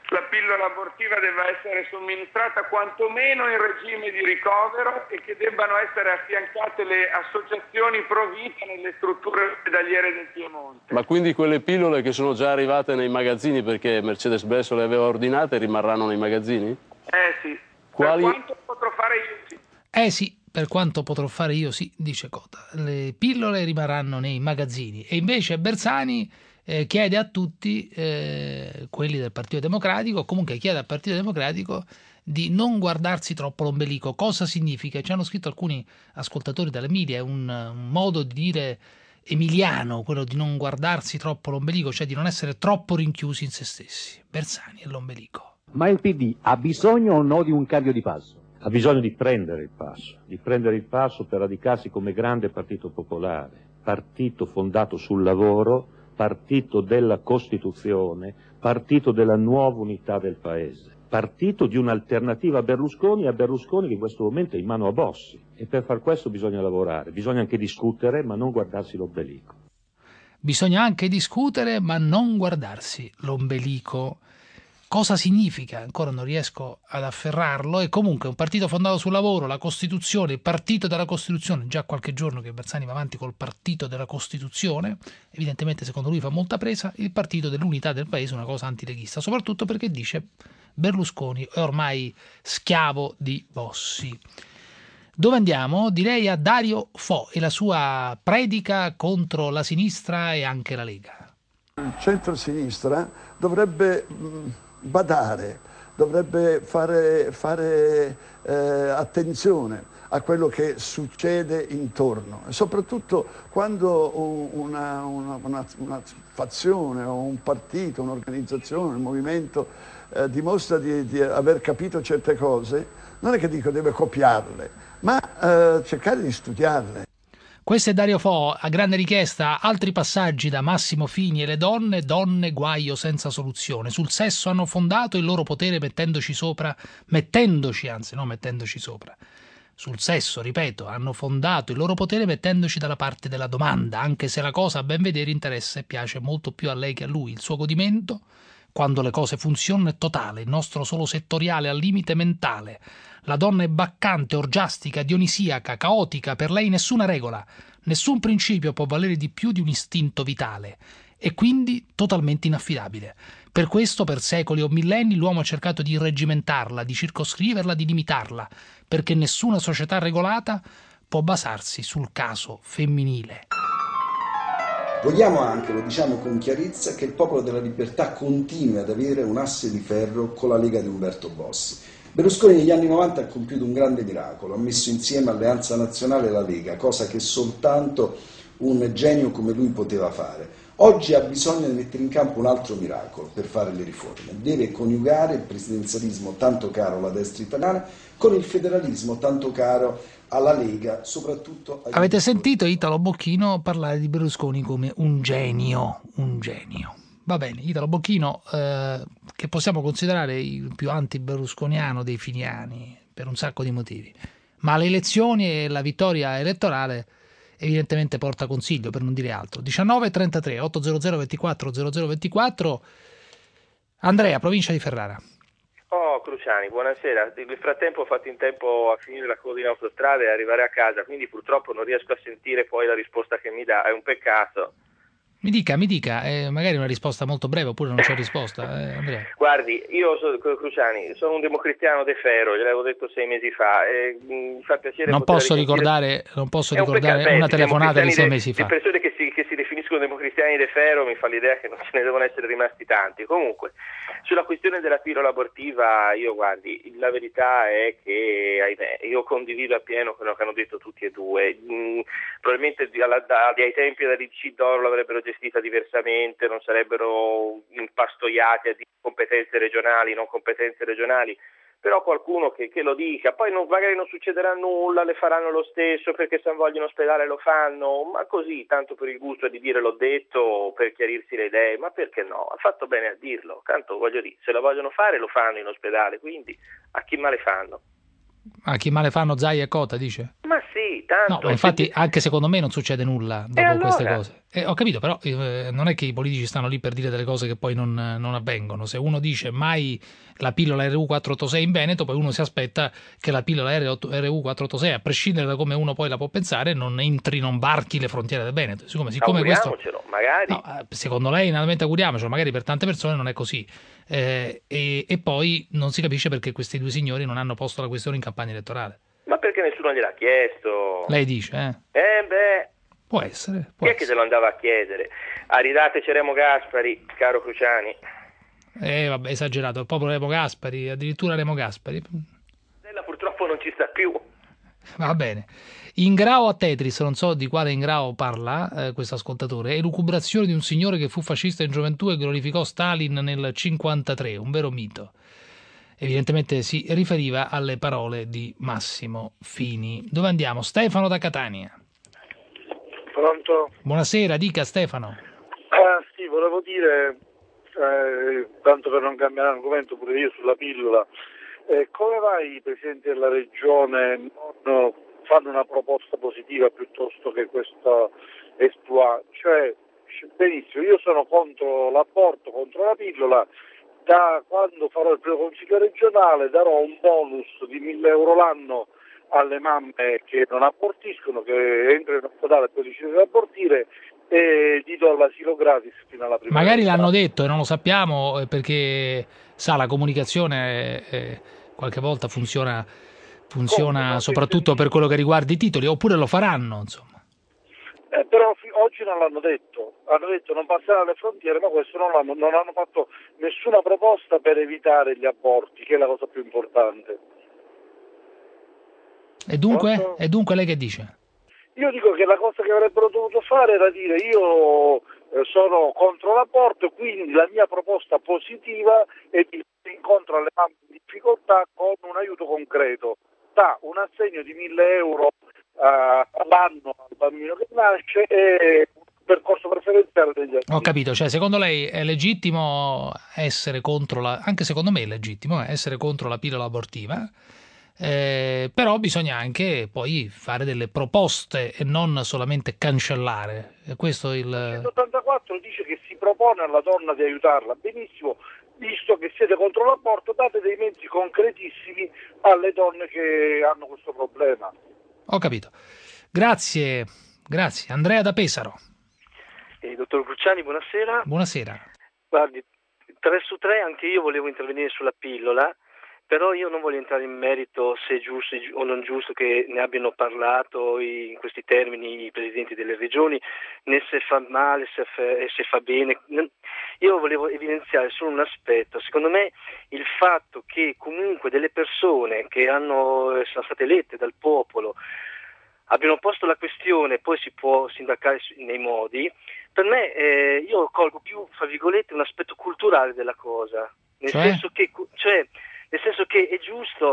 la pillola abortiva debba essere somministrata quantomeno in regime di ricovero e che debbano essere affiancate le associazioni pro vita nelle strutture ospedaliere del Piemonte. Ma quindi quelle pillole che sono già arrivate nei magazzini perché Mercedes-Benz le aveva ordinate rimarranno nei magazzini? Eh sì, Quali... per quanto potrò fare io sì. Eh sì, per quanto potrò fare io sì, dice Cota. Le pillole rimarranno nei magazzini. E invece Bersani eh, chiede a tutti, eh, quelli del Partito Democratico, comunque chiede al Partito Democratico di non guardarsi troppo l'ombelico. Cosa significa? Ci hanno scritto alcuni ascoltatori dall'Emilia, è un, un modo di dire emiliano, quello di non guardarsi troppo l'ombelico, cioè di non essere troppo rinchiusi in se stessi. Bersani e l'ombelico. Ma il P D ha bisogno o no di un cambio di passo? Ha bisogno di prendere il passo, di prendere il passo per radicarsi come grande partito popolare, partito fondato sul lavoro, partito della Costituzione, partito della nuova unità del Paese, partito di un'alternativa a Berlusconi e a Berlusconi che in questo momento è in mano a Bossi. E per far questo bisogna lavorare, bisogna anche discutere, ma non guardarsi l'ombelico. Bisogna anche discutere, ma non guardarsi l'ombelico. Cosa significa? Ancora non riesco ad afferrarlo. E comunque un partito fondato sul lavoro, la Costituzione, il partito della Costituzione, già qualche giorno che Bersani va avanti col partito della Costituzione, evidentemente secondo lui fa molta presa, il partito dell'unità del paese, una cosa antileghista, soprattutto perché dice Berlusconi è ormai schiavo di Bossi. Dove andiamo? Direi a Dario Fo e la sua predica contro la sinistra e anche la Lega. Il centro-sinistra dovrebbe badare, dovrebbe fare, fare eh, attenzione a quello che succede intorno, e soprattutto quando una, una, una, una fazione o un partito, un'organizzazione, un movimento eh, dimostra di, di aver capito certe cose, non è che dico deve copiarle, ma eh, cercare di studiarle. Questo è Dario Fo, a grande richiesta, altri passaggi da Massimo Fini e le donne, donne guaio senza soluzione. Sul sesso hanno fondato il loro potere mettendoci sopra, mettendoci, anzi non mettendoci sopra. Sul sesso, ripeto, hanno fondato il loro potere mettendoci dalla parte della domanda, anche se la cosa a ben vedere interessa e piace molto più a lei che a lui. Il suo godimento, quando le cose funzionano, è totale, il nostro solo settoriale al limite mentale. La donna è baccante, orgiastica, dionisiaca, caotica, per lei nessuna regola, nessun principio può valere di più di un istinto vitale e quindi totalmente inaffidabile. Per questo, per secoli o millenni, l'uomo ha cercato di irreggimentarla, di circoscriverla, di limitarla, perché nessuna società regolata può basarsi sul caso femminile. Vogliamo anche, lo diciamo con chiarezza, che il Popolo della Libertà continui ad avere un asse di ferro con la Lega di Umberto Bossi. Berlusconi negli anni novanta ha compiuto un grande miracolo, ha messo insieme Alleanza Nazionale e la Lega, cosa che soltanto un genio come lui poteva fare. Oggi ha bisogno di mettere in campo un altro miracolo per fare le riforme. Deve coniugare il presidenzialismo tanto caro alla destra italiana con il federalismo tanto caro alla Lega, soprattutto... Agli... Avete sentito Italo Bocchino parlare di Berlusconi come un genio, un genio. Va bene, Italo Bocchino, eh, che possiamo considerare il più anti-berlusconiano dei finiani, per un sacco di motivi. Ma le elezioni e la vittoria elettorale evidentemente porta consiglio, per non dire altro. diciannove trentatré ottocento ventiquattro zero zero ventiquattro. Andrea, provincia di Ferrara. Oh, Cruciani, buonasera. Nel frattempo ho fatto in tempo a finire la coda in autostrada e arrivare a casa, quindi purtroppo non riesco a sentire poi la risposta che mi dà, è un peccato. Mi dica, mi dica, eh, magari una risposta molto breve oppure non c'è risposta, eh, Andrea. Guardi, io sono Cruciani, sono un democristiano de ferro, gliel'avevo detto sei mesi fa, e mi fa piacere non posso ricordare, non posso ricordare una telefonata di sei mesi fa. Le persone che si, che si definiscono democristiani de ferro mi fa l'idea che non ce ne devono essere rimasti tanti. Comunque, sulla questione della pillola abortiva, io guardi, la verità è che, ahimè, io condivido appieno quello che hanno detto tutti e due. Mm, probabilmente alla, da, ai tempi dell'I C d'oro l'avrebbero gestita diversamente, non sarebbero impastoiati a competenze regionali, non competenze regionali, però qualcuno che, che lo dica, poi non, magari non succederà nulla, le faranno lo stesso perché se vogliono ospedale lo fanno, ma così, tanto per il gusto di dire l'ho detto, per chiarirsi le idee, ma perché no? Ha fatto bene a dirlo, tanto voglio dire, se la vogliono fare lo fanno in ospedale, quindi a chi male fanno? A chi male fanno Zaia e Cota, dice? Ma sì, tanto... No, ma infatti anche secondo me non succede nulla dopo allora? queste cose. Eh, ho capito, però eh, non è che i politici stanno lì per dire delle cose che poi non, non avvengono. Se uno dice mai la pillola R U quattrocentottantasei in Veneto, poi uno si aspetta che la pillola R U quattrocentottantasei, a prescindere da come uno poi la può pensare, non entri, non varchi le frontiere del Veneto. Siccome, siccome questo, magari. No, secondo lei, naturalmente auguriamocelo, magari per tante persone non è così. Eh, e, e poi non si capisce perché questi due signori non hanno posto la questione in campagna elettorale. Ma perché nessuno gliel'ha chiesto? Lei dice, eh? Eh beh... Può essere. Può Chi è essere. che se lo andava a chiedere? Aridateci Remo Gaspari, caro Cruciani. Eh vabbè, esagerato, il popolo Remo Gaspari, addirittura Remo Gaspari. Stella purtroppo non ci sta più. Va bene. Ingrao a Tetris, non so di quale Ingrao parla eh, questo ascoltatore, elucubrazione di un signore che fu fascista in gioventù e glorificò Stalin nel cinquantatré, un vero mito. Evidentemente si riferiva alle parole di Massimo Fini. Dove andiamo? Stefano da Catania. Pronto? Buonasera, dica Stefano. Ah, sì, volevo dire, eh, tanto per non cambiare argomento pure io sulla pillola, eh, come mai i presidenti della regione non fanno una proposta positiva piuttosto che questo exploit? Cioè, benissimo, io sono contro l'aborto, contro la pillola, da quando farò il primo consiglio regionale darò un bonus di mille euro l'anno alle mamme che non abortiscono, che entrano in ospedale e poi decidono di abortire, e gli do l'asilo gratis fino alla prima. Magari l'hanno detto e non lo sappiamo perché sa la comunicazione eh, qualche volta funziona, funziona Come, soprattutto per quello che riguarda i titoli, oppure lo faranno, insomma. Eh, però oggi non l'hanno detto, hanno detto non passerà alle frontiere, ma questo non l'hanno, non hanno fatto nessuna proposta per evitare gli aborti, che è la cosa più importante. E dunque, e dunque lei che dice? Io dico che la cosa che avrebbero dovuto fare era dire io eh, sono contro l'aborto, quindi la mia proposta positiva è di incontro alle mamme in difficoltà con un aiuto concreto, da un assegno di mille euro uh, all'anno al bambino che nasce e un percorso preferenziale degli altri. Ho capito, cioè secondo lei è legittimo essere contro la, anche secondo me è legittimo eh, essere contro la pillola abortiva, eh, però bisogna anche poi fare delle proposte e non solamente cancellare. E questo il... Il centottantaquattro dice che si propone alla donna di aiutarla, benissimo, visto che siete contro l'aborto date dei mezzi concretissimi alle donne che hanno questo problema. Ho capito, grazie, grazie. Andrea da Pesaro. Eh, dottor Cruciani, buonasera. Buonasera. Guardi, tre su tre anche io volevo intervenire sulla pillola, però io non voglio entrare in merito se è giusto o non giusto che ne abbiano parlato in questi termini i presidenti delle regioni, né se fa male, se fa, se fa bene. Io volevo evidenziare solo un aspetto. Secondo me il fatto che comunque delle persone che hanno, sono state elette dal popolo abbiano posto la questione, poi si può sindacare nei modi, per me eh, io colgo più, fra virgolette, un aspetto culturale della cosa, nel cioè? senso che, cioè, nel senso che è giusto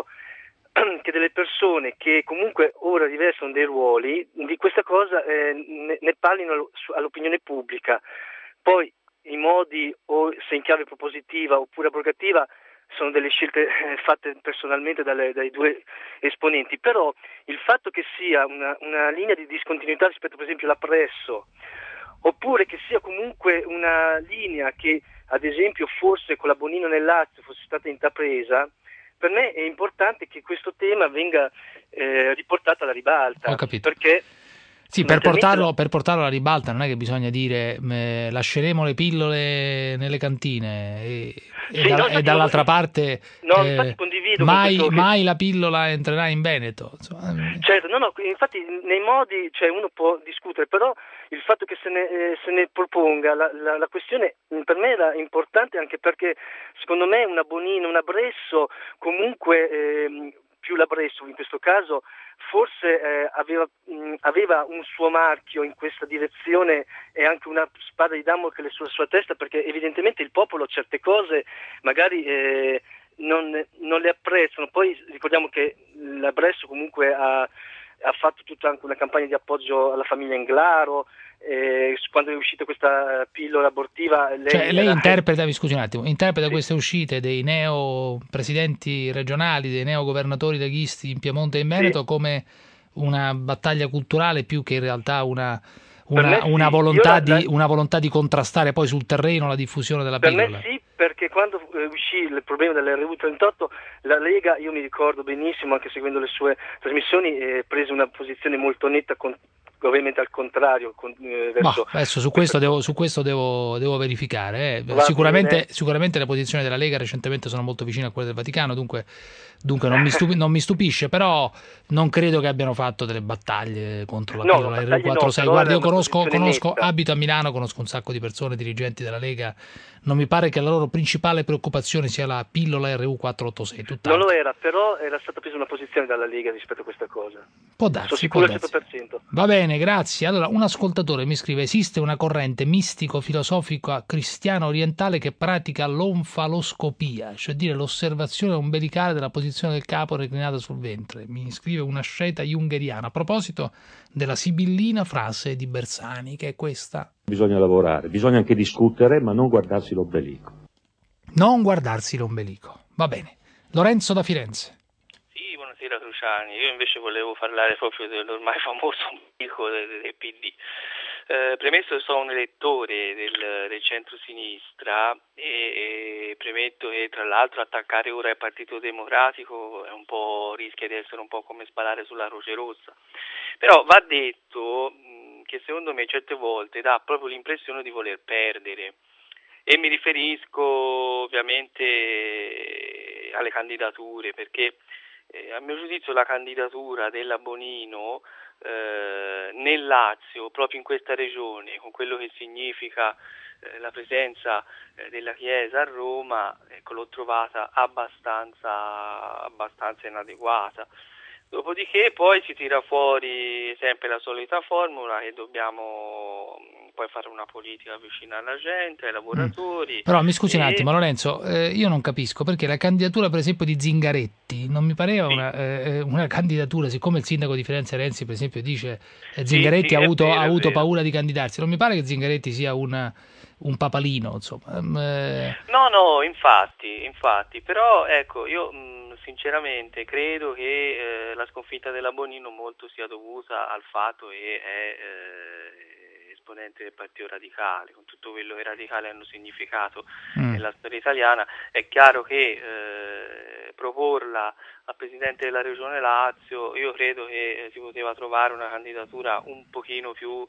che delle persone che comunque ora rivestono dei ruoli, di questa cosa eh, ne, ne parlino all'opinione pubblica. Poi i modi, o se in chiave propositiva oppure abrogativa, sono delle scelte fatte personalmente dalle, dai due esponenti, però il fatto che sia una, una linea di discontinuità rispetto per esempio alla Presso, oppure che sia comunque una linea che ad esempio forse con la Bonino nel Lazio fosse stata intrapresa, per me è importante che questo tema venga eh, riportato alla ribalta. Ho capito. Perché Sì, per portarlo, per portarlo alla ribalta non è che bisogna dire eh, lasceremo le pillole nelle cantine e, e, sì, da, no, e dall'altra parte no, eh, infatti condivido mai, con mai la pillola entrerà in Veneto. Insomma. Certo, no, no, infatti nei modi, cioè uno può discutere, però il fatto che se ne, eh, se ne proponga la, la, la questione per me era importante, anche perché secondo me una Bonino, una Bresso, comunque eh, più la Bresso in questo caso, forse eh, aveva, mh, aveva un suo marchio in questa direzione e anche una spada di Damocle sulla sua testa, perché evidentemente il popolo certe cose magari eh, non, non le apprezzano. Poi ricordiamo che la Bresso comunque ha, ha fatto tutta anche una campagna di appoggio alla famiglia Englaro, eh, quando è uscita questa pillola abortiva, lei, cioè, lei era... interpreta, mi scusi un attimo, interpreta sì. queste uscite dei neo presidenti regionali, dei neo governatori leghisti in Piemonte e in Veneto sì. come una battaglia culturale più che in realtà una, una, sì. una, volontà la, di, una volontà di contrastare poi sul terreno la diffusione della per pillola. Per me sì, perché quando eh, uscì il problema dell'R U trentotto, la Lega, io mi ricordo benissimo, anche seguendo le sue trasmissioni, eh, prese una posizione molto netta con, ovviamente al contrario con, eh, verso bah, adesso su questo devo, su questo devo, devo verificare eh. sicuramente, sicuramente le posizioni della Lega recentemente sono molto vicine a quelle del Vaticano, dunque, dunque non, mi stupi, non mi stupisce, però non credo che abbiano fatto delle battaglie contro la no, pillola R U quarantasei. no, guardi, io conosco, conosco netta. abito a Milano, conosco un sacco di persone, dirigenti della Lega, non mi pare che la loro principale preoccupazione sia la pillola R U quattrocentottantasei, tutt'altro. Non lo era, però era stata presa una posizione dalla Lega rispetto a questa cosa. Può darsi, sono sicuro può al cento per cento. Va bene, grazie. Allora, un ascoltatore mi scrive: esiste una corrente mistico-filosofica cristiana orientale che pratica l'onfaloscopia, cioè dire l'osservazione ombelicale della posizione del capo reclinata sul ventre. Mi scrive una asceta jungheriana a proposito della sibillina frase di Bersani, che è questa: bisogna lavorare, bisogna anche discutere, ma non guardarsi l'ombelico. Non guardarsi l'ombelico. Va bene. Lorenzo da Firenze. Sì, buonasera Cruciani. Io invece volevo parlare proprio dell'ormai famoso ombelico del, del P D. Eh, premesso che sono un elettore del, del centro-sinistra e, e premetto che tra l'altro attaccare ora il Partito Democratico è un po', rischia di essere un po' come sparare sulla Croce Rossa. Però va detto mh, che secondo me certe volte dà proprio l'impressione di voler perdere. E mi riferisco ovviamente alle candidature, perché eh, a mio giudizio la candidatura della Bonino eh, nel Lazio, proprio in questa regione, con quello che significa eh, la presenza eh, della Chiesa a Roma, ecco, l'ho trovata abbastanza, abbastanza inadeguata. Dopodiché poi si tira fuori sempre la solita formula che dobbiamo poi fare una politica vicina alla gente, ai lavoratori. Mm. Però mi scusi e... un attimo Lorenzo, eh, io non capisco perché la candidatura per esempio di Zingaretti non mi pareva sì. una, eh, una candidatura, siccome il sindaco di Firenze Renzi per esempio dice eh, Zingaretti sì, sì, ha avuto, vero, ha avuto paura di candidarsi, non mi pare che Zingaretti sia una, un papalino, insomma. Eh... No, no, infatti, infatti, però ecco, io mh, sinceramente credo che eh, la sconfitta della Bonino molto sia dovuta al fatto che è eh, esponente del Partito Radicale, con tutto quello che i radicali hanno significato mm. nella storia italiana. È chiaro che eh, proporla a Presidente della Regione Lazio, io credo che eh, si poteva trovare una candidatura un pochino più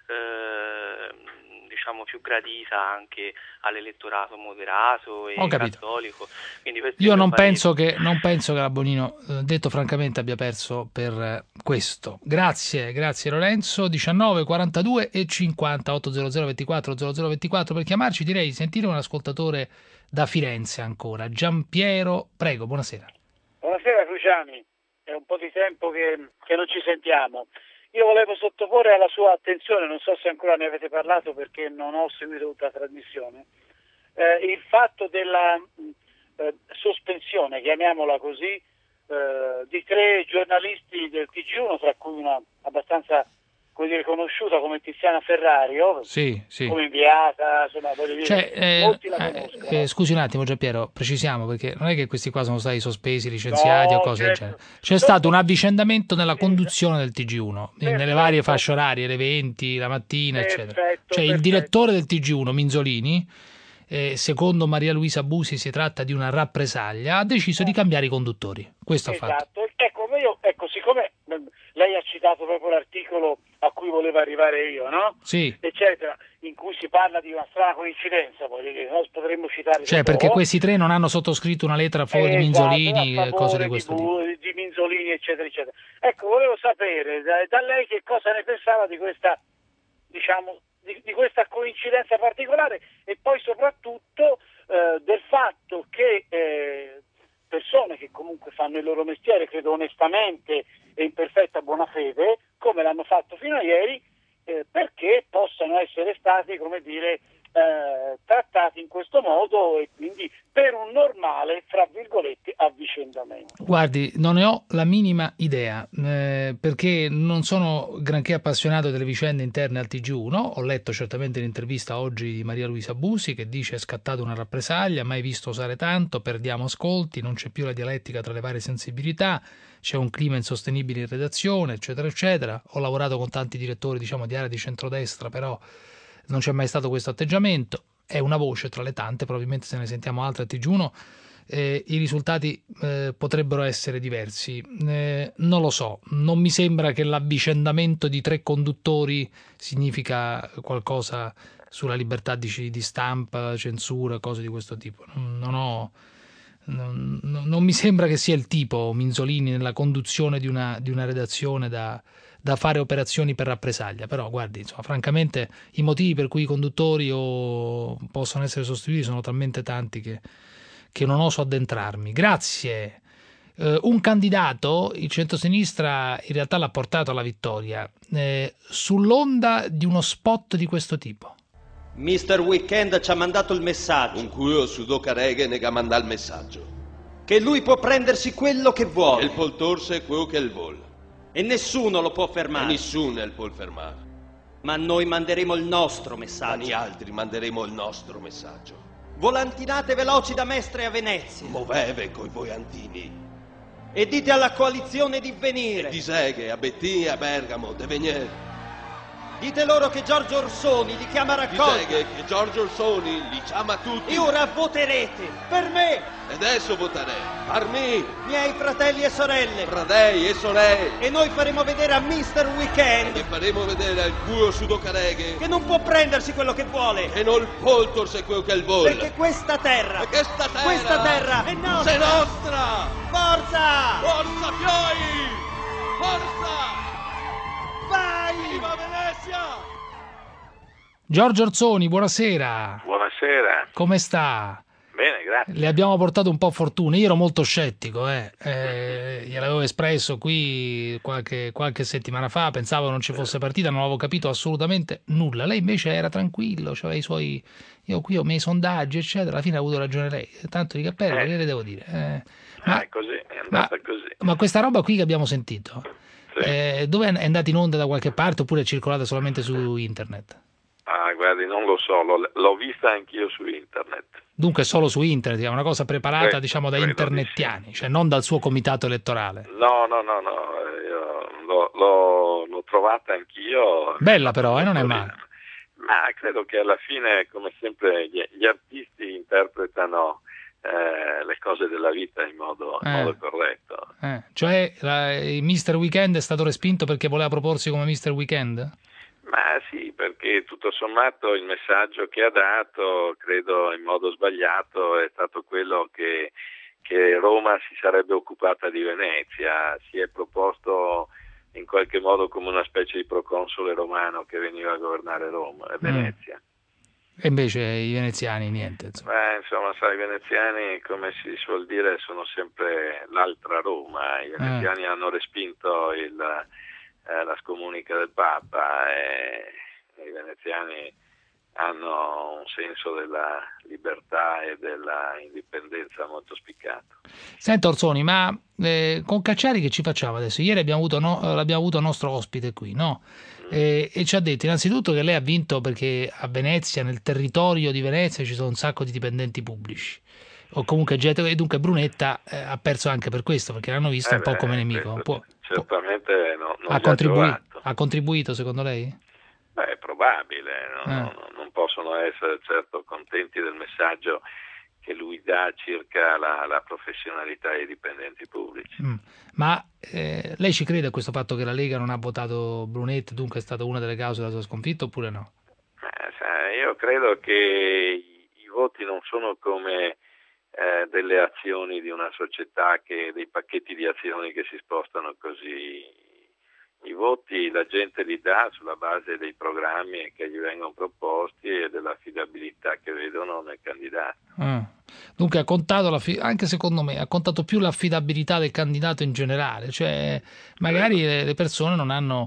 eh, diciamo più gradita anche all'elettorato moderato e cattolico. Quindi io non penso, che, non penso che la Bonino, eh, detto francamente, abbia perso per eh, questo. Grazie, grazie Lorenzo. diciannove quarantadue e cinquanta ottocento ventiquattro zero zero ventiquattro per chiamarci. Direi di sentire un ascoltatore da Firenze ancora. Giampiero, prego, buonasera. Buonasera Cruciani, è un po' di tempo che, che non ci sentiamo. Io volevo sottoporre alla sua attenzione, non so se ancora ne avete parlato perché non ho seguito tutta la trasmissione, eh, il fatto della eh, sospensione, chiamiamola così, eh, di tre giornalisti del T G uno, tra cui una abbastanza, come dire, conosciuta come Tiziana Ferrario, sì, sì. come inviata, insomma, voglio dire, cioè, eh, molti la conoscono. Eh, eh, scusi un attimo Giampiero, precisiamo, perché non è che questi qua sono stati sospesi, licenziati no, o cose certo. del genere. C'è stato un avvicendamento nella conduzione del T G uno, perfetto. Nelle varie fasce orarie, le venti, la mattina, perfetto, eccetera. Cioè perfetto. Il direttore del T G uno, Minzolini, eh, secondo Maria Luisa Busi si tratta di una rappresaglia, ha deciso di cambiare i conduttori. Questo esatto. ha fatto. Ecco, io, ecco, siccome lei ha citato proprio l'articolo a cui volevo arrivare io, no? Sì. Eccetera, in cui si parla di una strana coincidenza, voglio dire, no? Potremmo citare... Cioè, perché po'. Questi tre non hanno sottoscritto una lettera a favore esatto, di Minzolini e cose di questo di, tipo. Di Minzolini, eccetera, eccetera. Ecco, volevo sapere da, da lei che cosa ne pensava di questa, diciamo, di, di questa coincidenza particolare e poi soprattutto eh, del fatto che eh, persone che comunque fanno il loro mestiere, credo onestamente e in perfetta buona fede, come l'hanno fatto fino a ieri, eh, perché possano essere stati state, come dire, eh, trattati in questo modo e quindi per un normale, fra virgolette, avvicendamento. Guardi, non ne ho la minima idea, eh, perché non sono granché appassionato delle vicende interne al T G uno. Ho letto certamente l'intervista oggi di Maria Luisa Busi che dice è scattata una rappresaglia, mai visto usare tanto, perdiamo ascolti, non c'è più la dialettica tra le varie sensibilità, c'è un clima insostenibile in redazione, eccetera, eccetera. Ho lavorato con tanti direttori, diciamo, di area di centrodestra, però non c'è mai stato questo atteggiamento. È una voce tra le tante, probabilmente se ne sentiamo altre a T G uno eh, i risultati eh, potrebbero essere diversi. Eh, non lo so, non mi sembra che l'avvicendamento di tre conduttori significa qualcosa sulla libertà di, di stampa, censura, cose di questo tipo. Non ho... Non, non mi sembra che sia il tipo Minzolini nella conduzione di una, di una redazione da, da fare operazioni per rappresaglia, però guardi, insomma, francamente i motivi per cui i conduttori o possono essere sostituiti sono talmente tanti che, che non oso addentrarmi. Grazie. Eh, un candidato, il centrosinistra in realtà l'ha portato alla vittoria eh, sull'onda di uno spot di questo tipo. mister Weekend ci ha mandato il messaggio. Un cuo su do carreghe ne ga mandà il messaggio. Che lui può prendersi quello che vuole. E il pol torse quello che il vuole. E nessuno lo può fermare. E nessuno il può fermare. Ma noi manderemo il nostro messaggio. Ma noi altri manderemo il nostro messaggio. Volantinate veloci da Mestre a Venezia. Muoveve coi voiantini. E dite alla coalizione di venire. E di Seghe, a Bettina, a Bergamo, de venire. Dite loro che Giorgio Orsoni li chiama a raccolta. Dite che Giorgio Orsoni li chiama tutti. E ora voterete per me. E adesso voterei. Per me. Miei fratelli e sorelle. Fratelli e sorelle. E noi faremo vedere a mister Weekend. E faremo vedere al cuo su do carreghe. Che non può prendersi quello che vuole. Che non può torse quello che il vuole. Perché questa terra. E questa terra. Questa terra è nostra. È nostra. Forza. Forza Pioi. Forza. Vai! Viva Venezia! Giorgio Orsoni, buonasera. Buonasera. Come sta? Bene, grazie. Le abbiamo portato un po' fortuna. Io ero molto scettico, eh. eh gliel'avevo espresso qui qualche, qualche settimana fa, pensavo non ci fosse partita, non avevo capito assolutamente nulla. Lei invece era tranquillo, aveva i suoi... Io qui ho i miei sondaggi, eccetera. Alla fine ha avuto ragione lei. Tanto di cappello, eh. che le devo dire? Eh, ma, ah, è così, è andata ma, così. Ma questa roba qui che abbiamo sentito... Sì. Eh, dove è andata in onda da qualche parte oppure è circolata solamente su internet? Ah, guardi, non lo so, l'ho, l'ho vista anch'io su internet. Dunque solo su internet, è una cosa preparata, eh, diciamo, da internettiani, sì. Cioè non dal suo comitato elettorale. No, no, no, no, io l'ho, l'ho, l'ho trovata anch'io. Bella però, eh, non è male. Ma credo che alla fine, come sempre, gli, gli artisti interpretano Eh, le cose della vita in modo, in eh. modo corretto. Eh. Cioè la, il mister Weekend è stato respinto perché voleva proporsi come mister Weekend? Ma sì, perché tutto sommato il messaggio che ha dato, credo in modo sbagliato, è stato quello che, che Roma si sarebbe occupata di Venezia. Si è proposto in qualche modo come una specie di proconsole romano che veniva a governare Roma e Venezia. Mm. E invece i veneziani niente. Insomma. Beh, insomma, sai, i veneziani, come si suol dire, sono sempre l'altra Roma. I veneziani eh. hanno respinto il, eh, la scomunica del Papa e i veneziani hanno un senso della libertà e della indipendenza molto spiccato. Senta Orsoni, ma eh, con Cacciari che ci facciamo adesso? Ieri abbiamo avuto, no, l'abbiamo avuto nostro ospite qui, no? E, e ci ha detto innanzitutto che lei ha vinto perché a Venezia, nel territorio di Venezia, ci sono un sacco di dipendenti pubblici o comunque gente, e dunque Brunetta eh, ha perso anche per questo perché l'hanno visto eh un beh, po' come nemico. Può, certamente può... no, non ha, contribuito, ha contribuito secondo lei? Beh, è probabile, no? eh. non, non possono essere certo contenti del messaggio che lui dà circa la, la professionalità dei dipendenti pubblici. Mm. Ma eh, lei ci crede a questo fatto che la Lega non ha votato Brunetta, dunque è stata una delle cause della sua sconfitta oppure no? Eh, sai, io credo che i, i voti non sono come eh, delle azioni di una società, che dei pacchetti di azioni che si spostano così. I voti la gente li dà sulla base dei programmi che gli vengono proposti e dell'affidabilità che vedono nel candidato. Mm. Dunque ha contato, anche secondo me, ha contato più l'affidabilità del candidato in generale, cioè magari le, le persone non hanno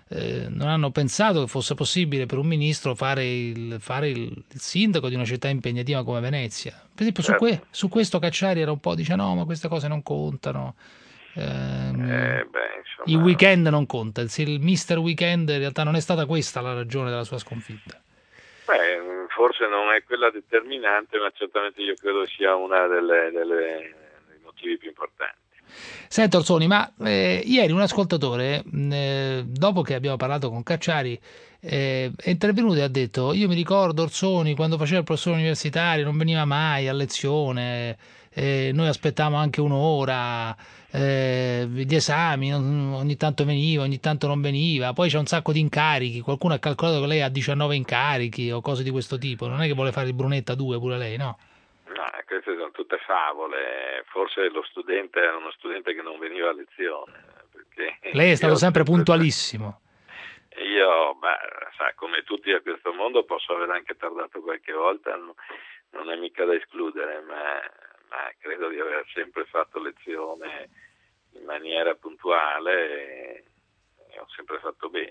eh, non hanno pensato che fosse possibile per un ministro fare il, fare il, il sindaco di una città impegnativa come Venezia. Per esempio su, que, su questo Cacciari era un po' dice no, ma queste cose non contano. Ehm, eh, beh, insomma... Il weekend non conta, il, il mister Weekend in realtà non è stata questa la ragione della sua sconfitta. Beh, forse non è quella determinante, ma certamente io credo sia una delle, delle dei motivi più importanti. Senta Orsoni, ma eh, ieri un ascoltatore, eh, dopo che abbiamo parlato con Cacciari, eh, è intervenuto e ha detto: io mi ricordo Orsoni quando faceva il professore universitario non veniva mai a lezione, eh, noi aspettavamo anche un'ora, eh, gli esami non, ogni tanto veniva, ogni tanto non veniva, poi c'è un sacco di incarichi, qualcuno ha calcolato che lei ha diciannove incarichi o cose di questo tipo, non è che vuole fare il Brunetta due pure lei, no? No, queste sono tutte favole, forse lo studente era uno studente che non veniva a lezione. Perché lei è stato io, sempre puntualissimo. Io, beh, sa, come tutti a questo mondo posso aver anche tardato qualche volta, no, non è mica da escludere, ma, ma credo di aver sempre fatto lezione in maniera puntuale e, e ho sempre fatto bene.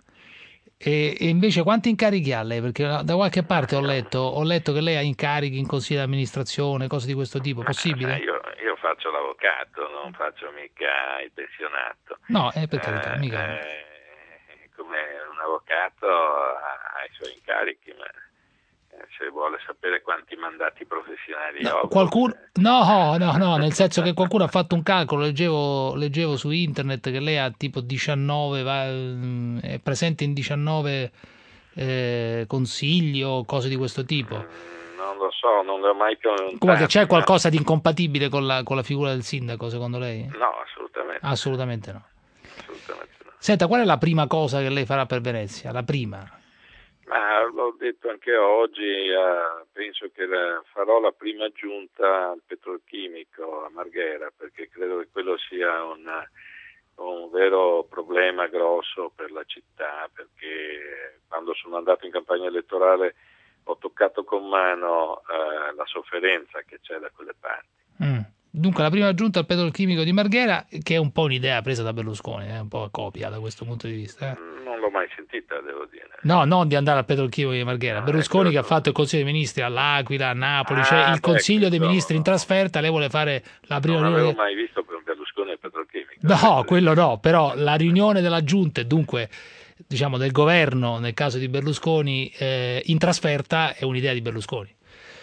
E, e invece quanti incarichi ha lei? Perché da qualche parte ho letto, ho letto che lei ha incarichi in consiglio di amministrazione, cose di questo tipo, possibile? Eh, io, io faccio l'avvocato, non faccio mica il pensionato. No, è per carità, eh, mica. Eh, come un avvocato ha, ha i suoi incarichi, ma se vuole sapere quanti mandati professionali no, ho... Qualcuno, no, no, no, nel senso che qualcuno ha fatto un calcolo, leggevo, leggevo su internet che lei ha tipo diciannove, va, è presente in diciannove eh, consigli o cose di questo tipo. Mm, non lo so, non l'ho mai contato. Come che c'è qualcosa di incompatibile con la, con la figura del sindaco, secondo lei? No, assolutamente. Assolutamente no. Assolutamente no. Senta, qual è la prima cosa che lei farà per Venezia? La prima? Ma l'ho detto anche oggi, eh, penso che la, farò la prima giunta al petrolchimico a Marghera, perché credo che quello sia un, un vero problema grosso per la città, perché quando sono andato in campagna elettorale ho toccato con mano eh, la sofferenza che c'è da quelle parti. Mm. Dunque la prima giunta al petrolchimico di Marghera, che è un po' un'idea presa da Berlusconi, è eh, un po' a copia da questo punto di vista. Eh. Non l'ho mai sentita, devo dire. No, non di andare al petrolchimico di Marghera. No, Berlusconi che ha fatto il Consiglio dei Ministri all'Aquila, a Napoli, ah, cioè il beh, Consiglio dei Ministri in trasferta, lei vuole fare la prima non riunione... Non avevo mai visto per un Berlusconi al petrolchimico. No, quello no, però la riunione della giunta e dunque diciamo del governo, nel caso di Berlusconi, eh, in trasferta è un'idea di Berlusconi.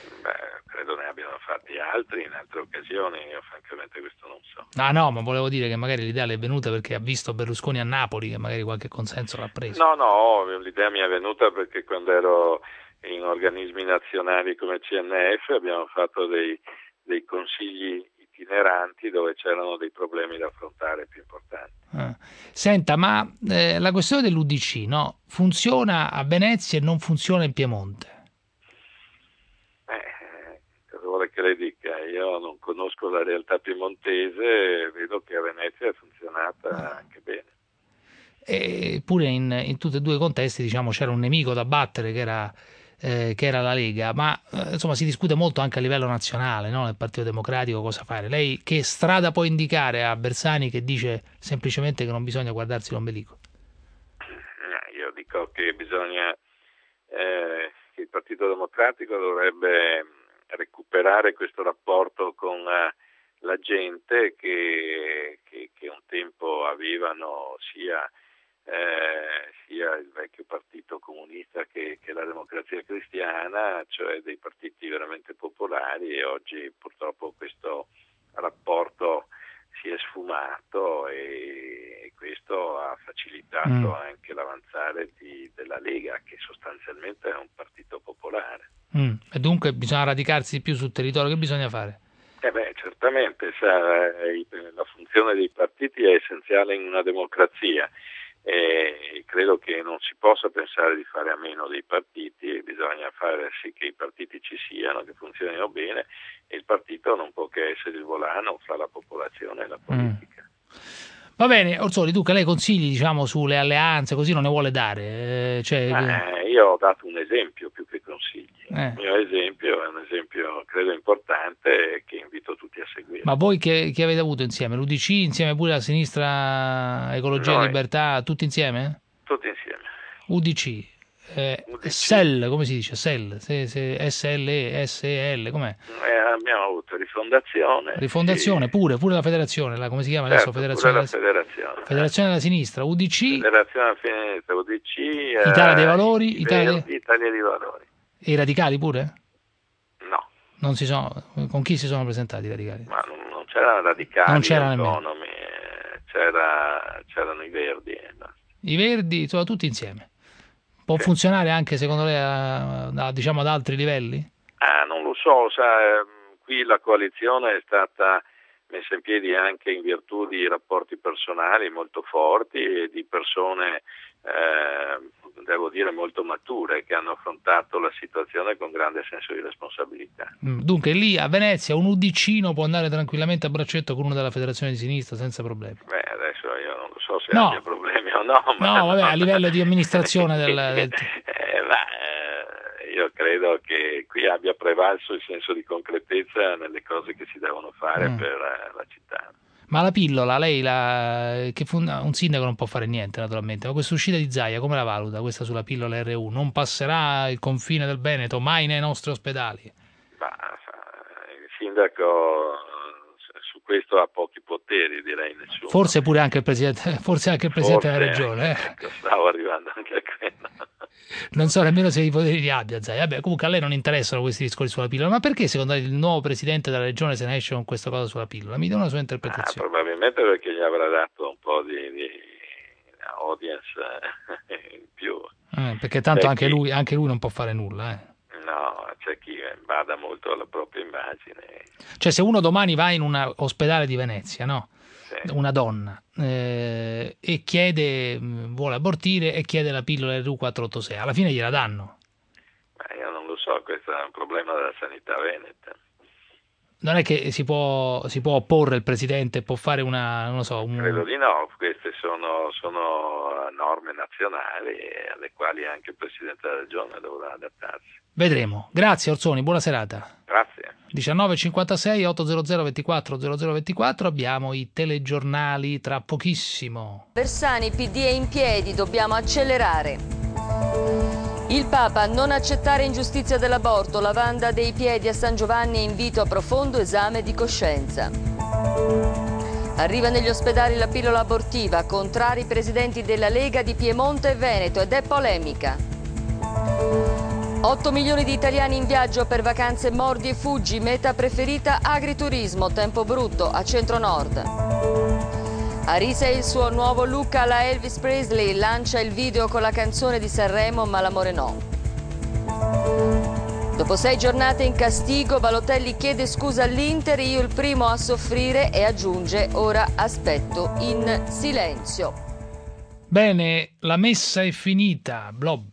Fatti altri in altre occasioni, io francamente questo non so. Ah no, ma volevo dire che magari l'idea le è venuta perché ha visto Berlusconi a Napoli, che magari qualche consenso l'ha preso. No, no, l'idea mi è venuta perché quando ero in organismi nazionali come C N F abbiamo fatto dei, dei consigli itineranti dove c'erano dei problemi da affrontare più importanti. Ah. Senta, ma eh, la questione dell'U D C, no? Funziona a Venezia e non funziona in Piemonte? Vuole che le dica, io non conosco la realtà piemontese, vedo che a Venezia è funzionata anche bene. Eppure in, in tutti e due i contesti diciamo c'era un nemico da battere che era, eh, che era la Lega, ma eh, insomma si discute molto anche a livello nazionale, no? Nel Partito Democratico cosa fare. Lei che strada può indicare a Bersani che dice semplicemente che non bisogna guardarsi l'ombelico? Io dico che bisogna, eh, che il Partito Democratico dovrebbe recuperare questo rapporto con uh, la gente che, che, che un tempo avevano sia, eh, sia il vecchio partito comunista che, che la Democrazia Cristiana, cioè dei partiti veramente popolari, e oggi purtroppo questo rapporto si è sfumato e questo ha facilitato mm. anche l'avanzare di, della Lega, che sostanzialmente è un partito popolare. Mm. E dunque bisogna radicarsi di più sul territorio, che bisogna fare? Eh beh, certamente sa, la funzione dei partiti è essenziale in una democrazia e credo che non si possa pensare di fare a meno dei partiti, bisogna fare sì che i partiti ci siano, che funzionino bene, e il partito non può che essere il volano fra la popolazione e la politica. Mm. Va bene, Orsoli, tu che lei consigli diciamo sulle alleanze, così non ne vuole dare? Eh, cioè... eh, io ho dato un esempio più che consigli. Eh. Il mio esempio è un esempio credo importante che invito tutti a seguire. Ma voi che, che avete avuto insieme? L'U D C insieme pure alla Sinistra Ecologia Noi, e Libertà, tutti insieme? U D C. Eh, S E L, come si dice? S E L, se, se, S L E, S E L, com'è? Eh, abbiamo avuto Rifondazione. Rifondazione, sì. pure, pure la federazione, la, come si chiama certo, adesso? Federazione, la federazione. Federazione della Sinistra, U D C. Federazione della Sinistra, U D C. Italia dei eh, Valori. Italia, Verdi, Italia dei Valori. E i Radicali pure? No. Non si sono, con chi si sono presentati i Radicali? Ma non, non c'erano Radicali, non c'era autonomi, c'era, c'erano i Verdi. No. I Verdi, sono tutti insieme. Può sì. funzionare anche secondo lei a, a, diciamo ad altri livelli? Ah, non lo so, sa, qui la coalizione è stata messa in piedi anche in virtù di rapporti personali molto forti e di persone, eh, devo dire, molto mature che hanno affrontato la situazione con grande senso di responsabilità. Dunque lì a Venezia un udicino può andare tranquillamente a braccetto con uno della federazione di sinistra senza problemi? Beh, adesso io non lo so se no. abbia problemi o no. Ma no, vabbè, no. a livello di amministrazione del... del... eh, ma, eh, io credo che qui abbia prevalso il senso di concretezza nelle cose che si devono fare mm. per eh, la città. Ma la pillola, lei, la, che fu, un sindaco non può fare niente naturalmente, ma questa uscita di Zaia come la valuta, questa sulla pillola R U? Non passerà il confine del Veneto mai nei nostri ospedali? Ma, il sindaco su questo ha pochi poteri, direi nessuno. Forse pure anche il presidente, forse anche il presidente forse, della regione. Eh. Ecco, stavo arrivando anche a quello. Non so nemmeno se i poteri li abbia Zaia. Vabbè, comunque a lei non interessano questi discorsi sulla pillola, ma perché secondo lei il nuovo presidente della regione se ne esce con questa cosa sulla pillola? Mi dà una sua interpretazione. Ah, probabilmente perché gli avrà dato un po' di, di audience in più. Eh, perché tanto anche, chi... lui, anche lui non può fare nulla. Eh. No, c'è chi bada molto alla propria immagine. Cioè se uno domani va in un ospedale di Venezia, no? Una donna eh, e chiede, vuole abortire e chiede la pillola R U quattrocentottantasei, alla fine gliela danno? Ma io non lo so, questo è un problema della sanità veneta. Non è che si può, si può opporre il presidente, può fare una, non lo so... Un... Credo di no, queste sono, sono norme nazionali alle quali anche il presidente della regione dovrà adattarsi. Vedremo. Grazie Orsoni, buona serata. Grazie. diciannove e cinquantasei, ottocento ventiquattro zero zero ventiquattro, abbiamo i telegiornali tra pochissimo. Bersani, P D è in piedi, dobbiamo accelerare. Il Papa, non accettare ingiustizia dell'aborto, lavanda dei piedi a San Giovanni e invito a profondo esame di coscienza. Arriva negli ospedali la pillola abortiva, contrari i presidenti della Lega di Piemonte e Veneto ed è polemica. otto milioni di italiani in viaggio per vacanze mordi e fuggi, meta preferita agriturismo, tempo brutto a centro-nord. Arisa e il suo nuovo look alla Elvis Presley, lancia il video con la canzone di Sanremo ma l'amore no. Dopo sei giornate in castigo, Balotelli chiede scusa all'Inter, io il primo a soffrire e aggiunge ora aspetto in silenzio. Bene, la messa è finita, Blob.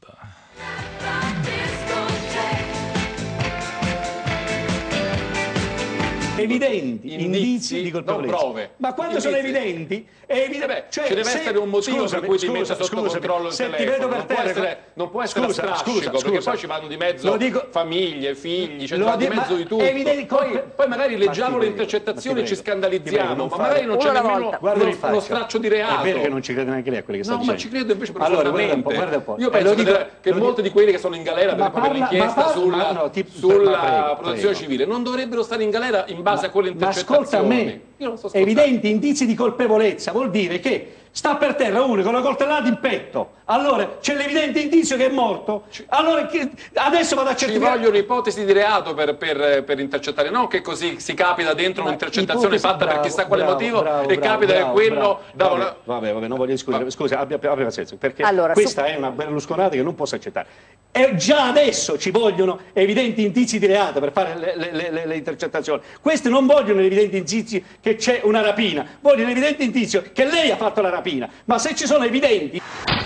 Evidenti indizi, indizi di colpevolezza. Non prove. Ma quando indizi. sono evidenti, è evidente. Cioè, ci deve se, essere un motivo scusami, per cui ti scusa, mette sotto scusa, controllo il se telefono. Ti vedo per non, terra, può essere, non può essere scusa, strascico, scusa, perché scusa. poi ci vanno di mezzo dico, famiglie, figli, ci lo va di dico, mezzo di tutto. Evidenti, poi, poi magari leggiamo ma le intercettazioni e ci scandalizziamo, prego, ma magari non c'è nemmeno uno, uno straccio di reato. È vero che non ci crede neanche lei a quelli che sta no, dicendo. ma ci credo invece allora, profondamente. Guarda un po', guarda un po'. Io penso eh, dico, che, che molti di quelli che sono in galera per, per l'inchiesta sulla, no, ti, sulla prego, protezione prego. civile non dovrebbero stare in galera in base ma, a quelle intercettazioni. Ma ascolta me, io non sto evidenti indizi di colpevolezza vuol dire che sta per terra uno con una coltellata in petto, allora c'è l'evidente indizio che è morto, allora che, adesso vado a certificare. Ci vogliono ipotesi di reato per, per, per intercettare, non che così si capita dentro ma un'intercettazione fatta bravo, per chissà quale bravo, motivo bravo, e bravo, capita bravo, che quello bravo, una... vabbè, vabbè, vabbè, non voglio discutere, scusa, abbia, abbia pazienza, perché allora, questa su... è una berlusconata che non posso accettare. E già adesso ci vogliono evidenti indizi di reato per fare le, le, le, le intercettazioni. Questi non vogliono evidenti indizi che c'è una rapina, vogliono evidente indizio che lei ha fatto la rapina, ma se ci sono evidenti.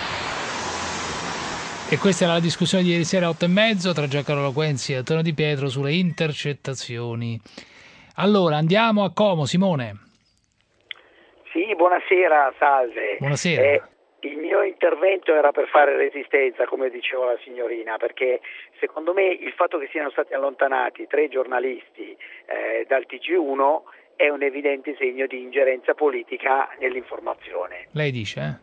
E questa era la discussione di ieri sera a otto e mezzo tra Giancarlo Quenzi e Antonio Di Pietro sulle intercettazioni. Allora andiamo a Como, Simone. Sì, buonasera, salve. Buonasera. Eh, il mio intervento era per fare resistenza, come diceva la signorina, perché secondo me il fatto che siano stati allontanati tre giornalisti eh, dal T G uno è un evidente segno di ingerenza politica nell'informazione. Lei dice, eh?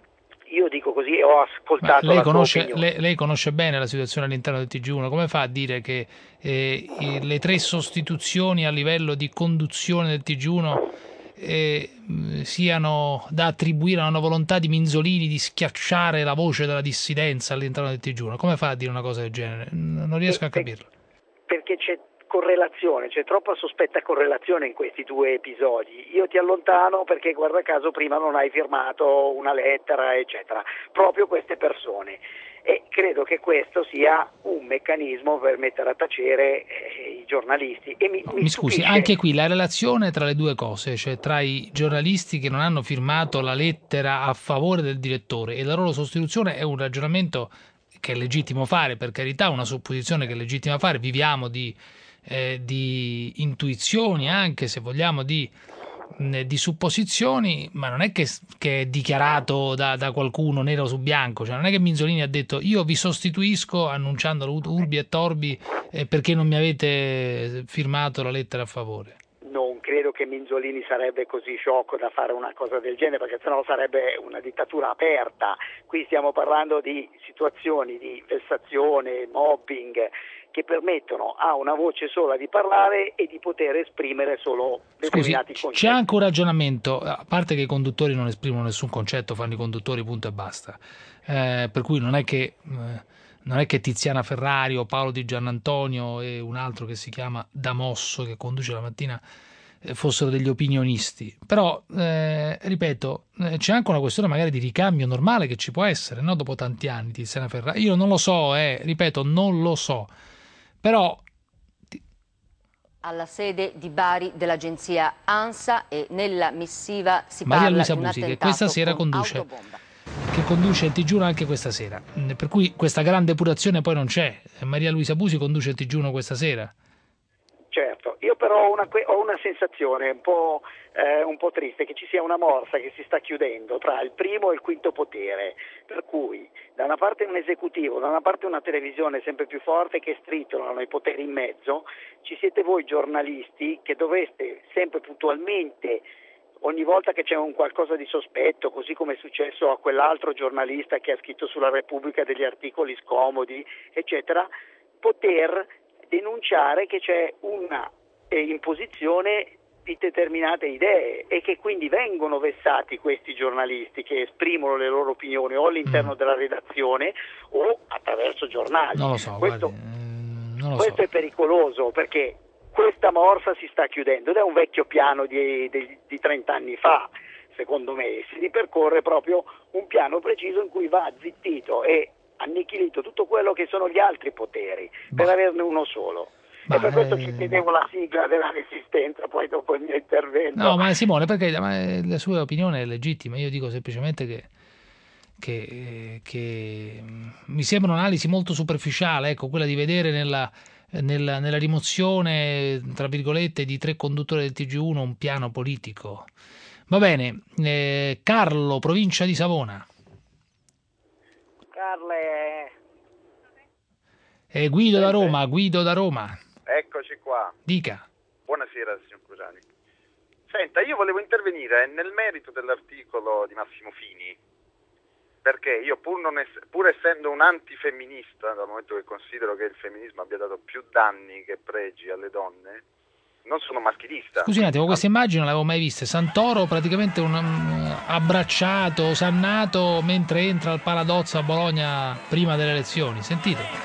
io dico così, ho ascoltato lei la conosce, sua opinione. lei, lei conosce bene la situazione all'interno del T G uno, come fa a dire che eh, i- le tre sostituzioni a livello di conduzione del T G uno eh, mh, siano da attribuire a una volontà di Minzolini di schiacciare la voce della dissidenza all'interno del T G uno? Come fa a dire una cosa del genere? N- Non riesco a capirlo. Perché c'è correlazione, c'è troppa sospetta correlazione in questi due episodi. Io ti allontano perché guarda caso prima non hai firmato una lettera, eccetera, proprio queste persone. E credo che questo sia un meccanismo per mettere a tacere eh, i giornalisti. E mi, mi, Mi scusi, stupisce- anche qui la relazione tra le due cose, cioè tra i giornalisti che non hanno firmato la lettera a favore del direttore e la loro sostituzione, è un ragionamento che è legittimo fare, per carità, una supposizione che è legittima fare, viviamo di, eh, di intuizioni, anche se vogliamo di, mh, di supposizioni, ma non è che, che è dichiarato da, da qualcuno nero su bianco, cioè non è che Minzolini ha detto io vi sostituisco annunciandolo urbi e torbi eh, perché non mi avete firmato la lettera a favore. Non credo che Minzolini sarebbe così sciocco da fare una cosa del genere, perché sennò sarebbe una dittatura aperta. Qui stiamo parlando di situazioni di vessazione, mobbing, che permettono a una voce sola di parlare e di poter esprimere solo Scusi, determinati concetti. c'è anche un ragionamento, a parte che i conduttori non esprimono nessun concetto, fanno i conduttori punto e basta, eh, per cui non è che... Eh, non è che Tiziana Ferrari o Paolo Di Giannantonio e un altro che si chiama Damosso che conduce la mattina eh, fossero degli opinionisti, però eh, ripeto eh, c'è anche una questione magari di ricambio normale che ci può essere, no? Dopo tanti anni Tiziana Ferrari, io non lo so, eh, ripeto non lo so, però alla sede di Bari dell'agenzia ANSA e nella missiva si Maria parla Luisa di un Busi che attentato questa sera con conduce autobomba. che conduce il T G uno anche questa sera, per cui questa grande depurazione poi non c'è. Maria Luisa Busi conduce il T G uno questa sera. Certo, io però ho una, ho una sensazione un po', eh, un po' triste, che ci sia una morsa che si sta chiudendo tra il primo e il quinto potere, per cui da una parte un esecutivo, da una parte una televisione sempre più forte che stritolano i poteri in mezzo, ci siete voi giornalisti che dovreste sempre puntualmente, ogni volta che c'è un qualcosa di sospetto, così come è successo a quell'altro giornalista che ha scritto sulla Repubblica degli articoli scomodi, eccetera, poter denunciare che c'è una eh, imposizione di determinate idee e che quindi vengono vessati questi giornalisti che esprimono le loro opinioni o all'interno mm. della redazione o attraverso giornali. Non lo so, questo, guardi, eh, non lo questo so. è pericoloso perché questa morsa si sta chiudendo ed è un vecchio piano di, di, di trenta anni fa, secondo me. Si ripercorre proprio un piano preciso in cui va zittito e annichilito tutto quello che sono gli altri poteri bah. per averne uno solo. Ma e per questo eh... ci chiedevo la sigla della Resistenza poi dopo il mio intervento. No, ma Simone, perché ma la sua opinione è legittima, io dico semplicemente che che, che mi sembra un'analisi molto superficiale, ecco, quella di vedere nella Nella, nella rimozione tra virgolette di tre conduttori del T G uno un piano politico. Va bene, eh, Carlo, provincia di Savona. Carle. Eh, Guido Sente. da Roma, Guido da Roma. Eccoci qua. Dica. Buonasera signor Crusani. Senta, io volevo intervenire nel merito dell'articolo di Massimo Fini, perché io pur, non ess- pur essendo un antifemminista, dal momento che considero che il femminismo abbia dato più danni che pregi alle donne, non sono maschilista. Scusi un attimo, questa immagine non l'avevo mai vista. Santoro praticamente un, um, abbracciato, osannato mentre entra al Paladozzo a Bologna prima delle elezioni. Sentite.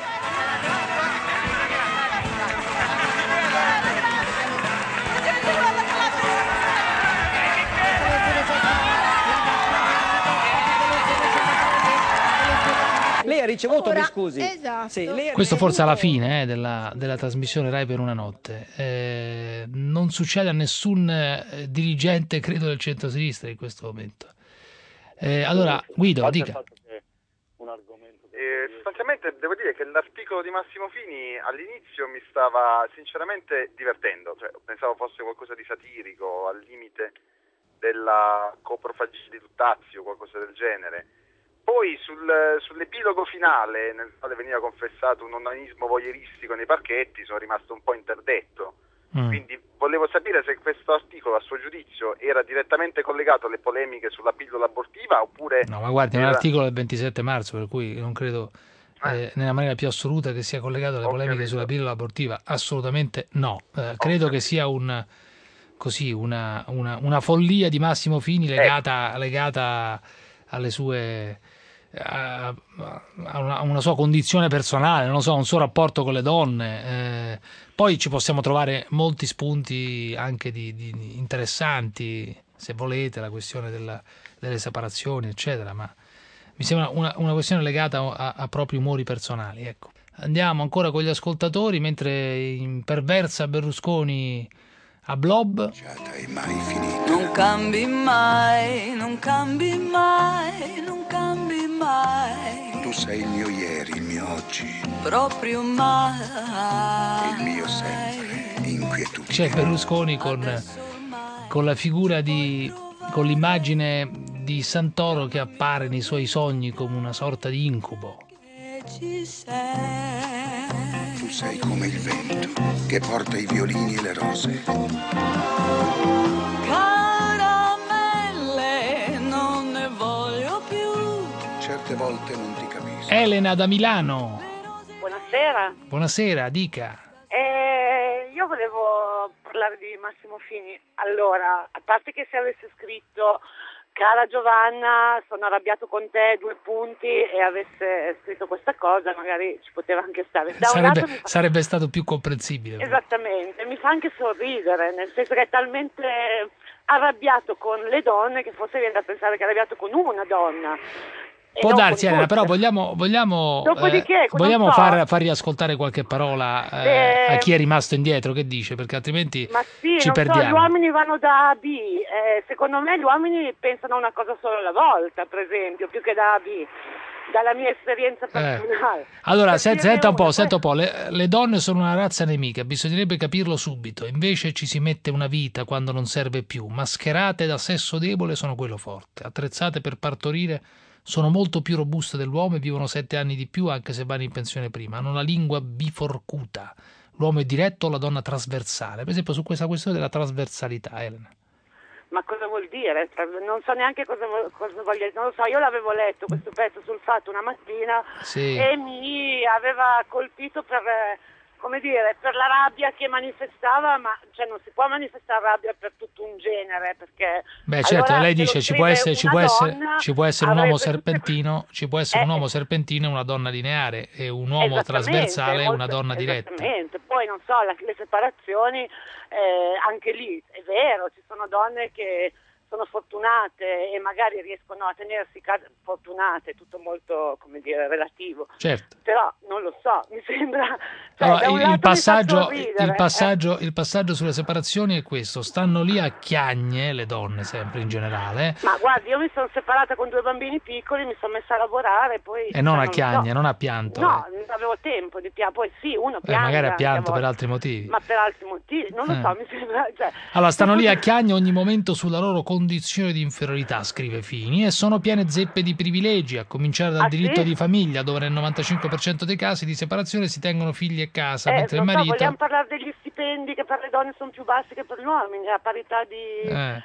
Lei ha ricevuto, Ora, mi scusi. Esatto. Sì, lei ha Questo forse alla ricevuto... fine eh, della, della trasmissione Rai per una notte. Eh, non succede a nessun eh, dirigente, credo, del centro-sinistra in questo momento. Eh, allora, Guido, dica. Eh, sostanzialmente devo dire che l'articolo di Massimo Fini all'inizio mi stava sinceramente divertendo, cioè, pensavo fosse qualcosa di satirico, al limite della coprofagia di Luttazio, qualcosa del genere. Poi sul, sull'epilogo finale, nel quale veniva confessato un onanismo voyeuristico nei parchetti, sono rimasto un po' interdetto. Mm. Quindi volevo sapere se questo articolo, a suo giudizio, era direttamente collegato alle polemiche sulla pillola abortiva oppure... No, ma guardi, era... è un articolo del ventisette marzo, per cui non credo eh, nella maniera più assoluta che sia collegato alle Ho polemiche capito. sulla pillola abortiva, assolutamente no. Eh, credo che sia un, così, una, una, una follia di Massimo Fini legata, ecco. legata alle sue... a una, una sua condizione personale, non so, un suo rapporto con le donne. Eh, poi ci possiamo trovare molti spunti anche di, di interessanti, se volete, la questione della, delle separazioni, eccetera, ma mi sembra una, una questione legata a, a propri umori personali. Ecco. Andiamo ancora con gli ascoltatori, mentre imperversa Berlusconi a Blob. Non cambi mai, non cambi mai, non cambi mai. Tu sei il mio ieri, il mio oggi. Proprio mai. Il mio sempre, inquietudine. C'è Berlusconi con, con la figura di, con l'immagine di Santoro che appare nei suoi sogni come una sorta di incubo. Ci sei. Tu sei come il vento che porta i violini e le rose. Caramelle, non ne voglio più. Certe volte non ti capisco. Elena da Milano. Buonasera. Buonasera, dica. Eh, io volevo parlare di Massimo Fini. Allora, a parte che se avesse scritto cara Giovanna, sono arrabbiato con te, due punti, e avesse scritto questa cosa, magari ci poteva anche stare. Da sarebbe, un lato fa... sarebbe stato più comprensibile. Esattamente, mi fa anche sorridere, nel senso che è talmente arrabbiato con le donne che forse viene da pensare che è arrabbiato con una donna. Può darsi, Elena, però vogliamo, vogliamo, Dopodiché, eh, vogliamo so, far, far riascoltare qualche parola eh, a chi è rimasto indietro, che dice, perché altrimenti ma sì, ci non perdiamo. So, gli uomini vanno da A a B, eh, secondo me gli uomini pensano a una cosa solo alla volta, per esempio, più che da A a B, dalla mia esperienza personale. Eh. Allora, per senta, senta un po', una, senta un po', le, le donne sono una razza nemica, bisognerebbe capirlo subito, invece ci si mette una vita quando non serve più, mascherate da sesso debole sono quello forte, attrezzate per partorire sono molto più robuste dell'uomo e vivono sette anni di più anche se vanno in pensione prima. Hanno una lingua biforcuta. L'uomo è diretto, la donna trasversale. Per esempio su questa questione della trasversalità, Elena. Ma cosa vuol dire? Non so neanche cosa, cosa voglia dire. Non lo so, io l'avevo letto questo pezzo sul Fatto una mattina sì. e mi aveva colpito per... come dire, per la rabbia che manifestava, ma cioè non si può manifestare rabbia per tutto un genere, perché... Beh, certo, allora, lei dice ci può essere, ci può essere, ci può essere un uomo tutte... serpentino, ci può essere eh, un uomo serpentino e una donna lineare, e un uomo trasversale e una donna diretta. Esattamente, poi non so, la, le separazioni, eh, anche lì, è vero, ci sono donne che sono fortunate e magari riescono a tenersi fortunate, tutto molto, come dire, relativo. Certo. Però non lo so, mi sembra... Cioè, allora, il, il, passaggio, ridere, il, passaggio, eh. il passaggio sulle separazioni è questo: stanno lì a chiagne, le donne sempre in generale. Ma guardi, io mi sono separata con due bambini piccoli, mi sono messa a lavorare, poi... E non cioè, a chiagne, so. non a pianto. No, non avevo tempo di piangere, poi sì, uno piange. Eh, magari a pianto per altri motivi. Ma per altri motivi, non lo eh. so, mi sembra... Cioè, allora, stanno lì a chiagne ogni momento sulla loro condizione di inferiorità, scrive Fini, e sono piene zeppe di privilegi, a cominciare dal ah, diritto sì? di famiglia, dove nel novantacinque per cento dei casi di separazione si tengono figli a casa, eh, mentre il so, marito... vogliamo parlare degli stipendi che per le donne sono più bassi che per gli uomini, a parità di, eh.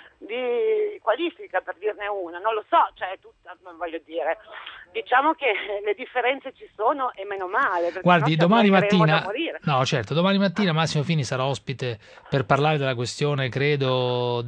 di qualifica, per dirne una, non lo so, cioè tutta, non voglio dire, diciamo che le differenze ci sono e meno male. Guardi, domani mattina, da no certo, domani mattina Massimo Fini sarà ospite per parlare della questione, credo,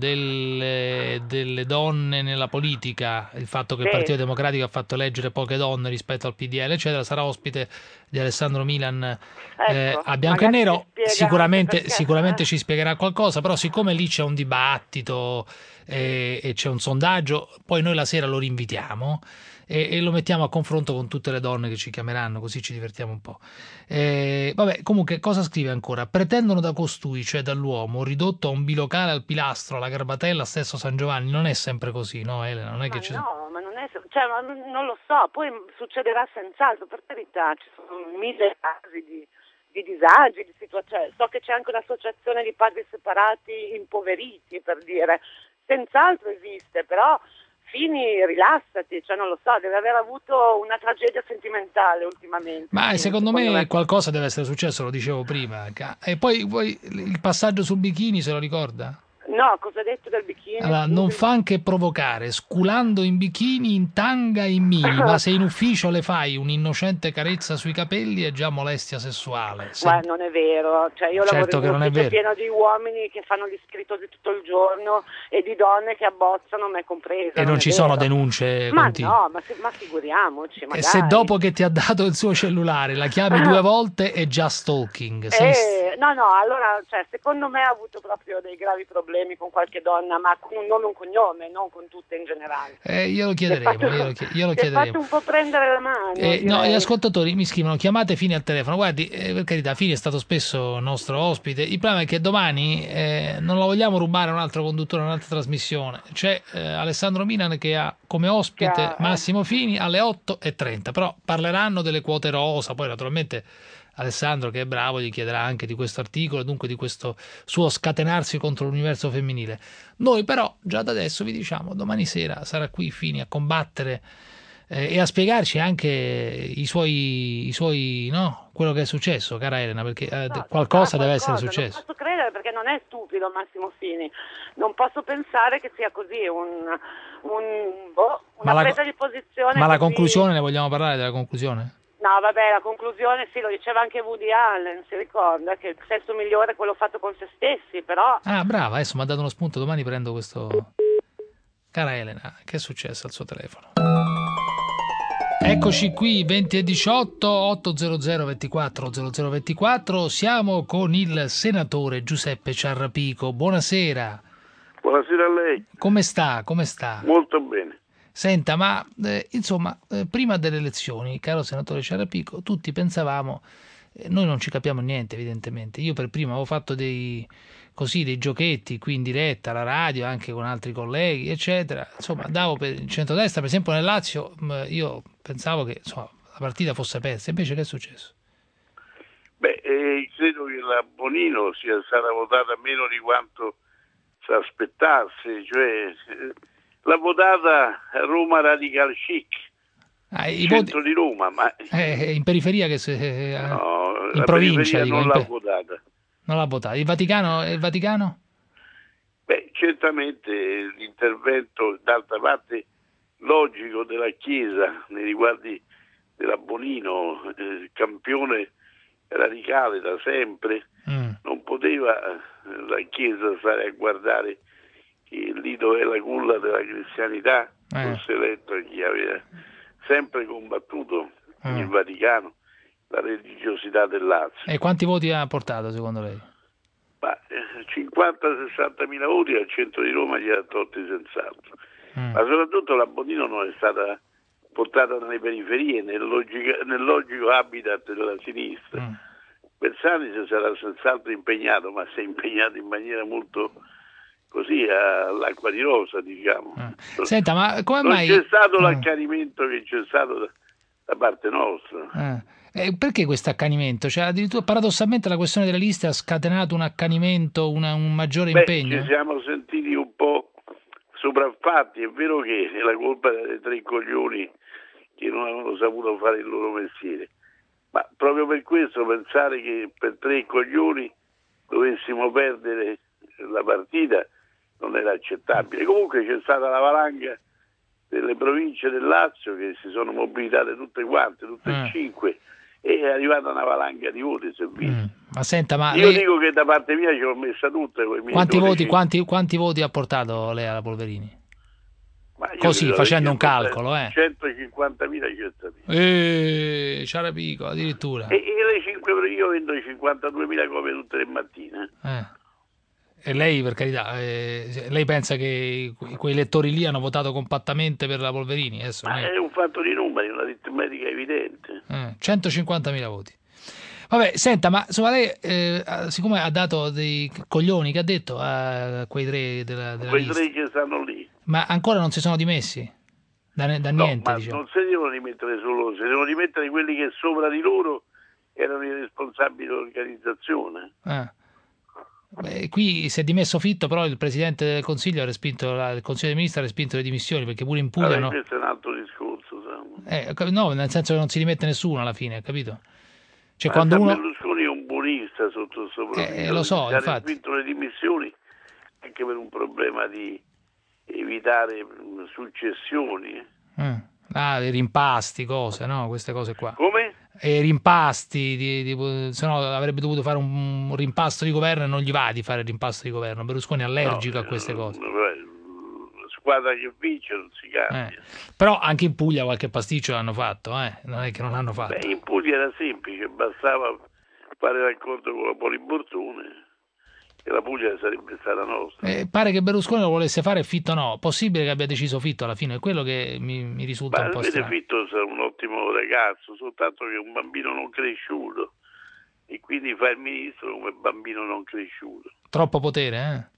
delle, delle donne nella politica, il fatto che sì. il Partito Democratico ha fatto eleggere poche donne rispetto al P D L, eccetera. Sarà ospite di Alessandro Milan ecco, eh, a Bianco e Nero, sicuramente, perché, sicuramente eh. ci spiegherà qualcosa, però siccome lì c'è un dibattito e, e c'è un sondaggio, poi noi la sera lo rinvitiamo e, e lo mettiamo a confronto con tutte le donne che ci chiameranno, così ci divertiamo un po'. Eh, vabbè, comunque, cosa scrive ancora? Pretendono da costui, cioè dall'uomo, ridotto a un bilocale al pilastro, alla garbatella, stesso San Giovanni. Non è sempre così, no Elena? Non è ma che ci... no, ma non è... Cioè, ma non lo so, poi succederà senz'altro, per carità, ci sono mille casi di, di disagi, di situazioni. So che c'è anche un'associazione di padri separati impoveriti, per dire, senz'altro esiste, però Fini, rilassati, cioè non lo so, deve aver avuto una tragedia sentimentale ultimamente. Ma Quindi, secondo me, me qualcosa deve essere successo, lo dicevo prima. E poi, poi il passaggio sul bikini, se lo ricorda? No, cosa hai detto del bikini? Allora, non fa che provocare, sculando in bikini, in tanga e in mini, ma se in ufficio le fai un'innocente carezza sui capelli è già molestia sessuale. Se... Ma non è vero, cioè io certo lavoro in un ufficio pieno di uomini che fanno gli scrittosi tutto il giorno e di donne che abbozzano, me compresa. E non, non ci vero. sono denunce Ma continue. no, ma, se, ma figuriamoci, magari. E se dopo che ti ha dato il suo cellulare la chiami due volte è già stalking. Sei... Eh, no, no, allora, cioè, secondo me ha avuto proprio dei gravi problemi con qualche donna, ma con un nome e un cognome, non con tutte in generale. Eh, io lo chiederemo, fatto, io lo, chied- io lo ti chiederemo. fatto un po' prendere la mano. Eh, no, gli ascoltatori mi scrivono, chiamate Fini al telefono. Guardi, eh, per carità, Fini è stato spesso nostro ospite. Il problema è che domani eh, non lo vogliamo rubare a un altro conduttore, a un'altra trasmissione. C'è eh, Alessandro Milan che ha come ospite Chiaro. Massimo Fini alle otto e trenta, però parleranno delle quote rosa, poi naturalmente Alessandro, che è bravo, gli chiederà anche di questo articolo, dunque di questo suo scatenarsi contro l'universo femminile. Noi però già da adesso vi diciamo, domani sera sarà qui Fini a combattere eh, e a spiegarci anche i suoi, i suoi no, quello che è successo, cara Elena, perché eh, No, qualcosa deve qualcosa, essere successo. Non posso credere, perché non è stupido Massimo Fini, non posso pensare che sia così un, un boh, una ma presa la, di posizione. Ma la così... conclusione, ne vogliamo parlare della conclusione? No, vabbè, la conclusione sì, lo diceva anche Woody Allen, si ricorda che il sesso migliore è quello fatto con se stessi, però... Ah, brava, adesso mi ha dato uno spunto, domani prendo questo... Cara Elena, che è successo al suo telefono? Eccoci qui, venti e diciotto, ottocento ventiquattro zero zero ventiquattro, siamo con il senatore Giuseppe Ciarrapico, buonasera. Buonasera a lei. Come sta, come sta? Molto bene. Senta, ma eh, insomma, eh, prima delle elezioni, caro senatore Ciarrapico, tutti pensavamo, eh, noi non ci capiamo niente evidentemente, io per prima avevo fatto dei, così, dei giochetti qui in diretta alla radio, anche con altri colleghi, eccetera, insomma, davo per il centrodestra, per esempio nel Lazio, mh, io pensavo che insomma, la partita fosse persa, invece che è successo? Beh, eh, credo che la Bonino sia stata votata meno di quanto si aspettasse, cioè... Eh, l'ha votata Roma Radical Chic, ah, il centro voti... di Roma, ma eh, in periferia che se, eh, no, in provincia dico, non in l'ha per... votata. Non l'ha votata. Il Vaticano? Il Vaticano? Beh, certamente l'intervento d'altra parte logico della Chiesa nei riguardi della Bonino, eh, campione radicale da sempre, mm. non poteva la Chiesa stare a guardare che lì dove è la culla della cristianità eh. fosse eletto chi aveva sempre combattuto eh. il Vaticano, la religiosità del Lazio. E quanti voti ha portato secondo lei? cinquanta sessanta mila voti al centro di Roma gli ha tolti senz'altro, mm. ma soprattutto la Bonino non è stata portata nelle periferie, nel logico, nel logico habitat della sinistra. Mm. Bersani si sarà senz'altro impegnato, ma si è impegnato in maniera molto così all'acqua di rosa, diciamo. Eh. Senta, ma come non mai... c'è stato eh. l'accanimento che c'è stato da, da parte nostra. Eh. Eh, perché questo accanimento? Cioè, addirittura paradossalmente la questione delle liste ha scatenato un accanimento, una, un maggiore Beh, impegno? Ci siamo sentiti un po' sopraffatti, è vero che è la colpa dei tre coglioni che non avevano saputo fare il loro mestiere, ma proprio per questo pensare che per tre coglioni dovessimo perdere la partita non era accettabile. Comunque c'è stata la valanga delle province del Lazio che si sono mobilitate tutte quante, tutte e mm. cinque, e è arrivata una valanga di voti. Mm. Ma senta, ma io lei... dico che da parte mia ci ho messa tutte con i miei quanti voti, dodici... quanti, quanti voti ha portato lei alla Polverini? Ma io così facendo un calcolo, eh. centocinquantamila cittadini. Eh, Ciarrapico, addirittura. E, e le cinque, io vendo cinquantaduemila copie tutte le mattine. Eh. E lei, per carità, eh, lei pensa che quei lettori lì hanno votato compattamente per la Polverini? Adesso Ma è... è un fatto di numeri, una aritmetica evidente. Eh, centocinquantamila voti. Vabbè, senta, ma insomma lei, eh, siccome ha dato dei coglioni, che ha detto a quei tre della, della Quei lista? tre che stanno lì. Ma ancora non si sono dimessi? Da, da no, niente, ma diciamo. non si devono rimettere solo loro, si devono rimettere quelli che sopra di loro erano i responsabili dell'organizzazione. Eh. Beh, qui si è dimesso Fitto, però il Presidente del Consiglio ha respinto, la, il Consiglio dei Ministri ha respinto le dimissioni, perché pure in Puglia... Allora, no... questo è un altro discorso, eh, no, nel senso che non si dimette nessuno alla fine, capito? Cioè, ma quando uno... Berlusconi è un buonista sotto il suo profilo, eh, lo so, si infatti. ha respinto le dimissioni anche per un problema di evitare successioni. Mm. Ah, i rimpasti, cose, no? Queste cose qua. Come? E i rimpasti, di, di, se no avrebbe dovuto fare un, un rimpasto di governo e non gli va di fare il rimpasto di governo. Berlusconi è allergico no, a queste cose. La squadra che vince non si cambia. Eh. Però anche in Puglia qualche pasticcio l'hanno fatto, eh? Non è che non l'hanno fatto. Beh, in Puglia era semplice, bastava fare l'accordo con la Polibortone e la Puglia sarebbe stata nostra. Eh, pare che Berlusconi lo volesse fare e Fitto no. Possibile che abbia deciso Fitto alla fine, è quello che mi, mi risulta Ma un po' strano. Fitto sarà un ottimo ragazzo, soltanto che è un bambino non cresciuto e quindi fa il ministro come bambino non cresciuto. Troppo potere, eh?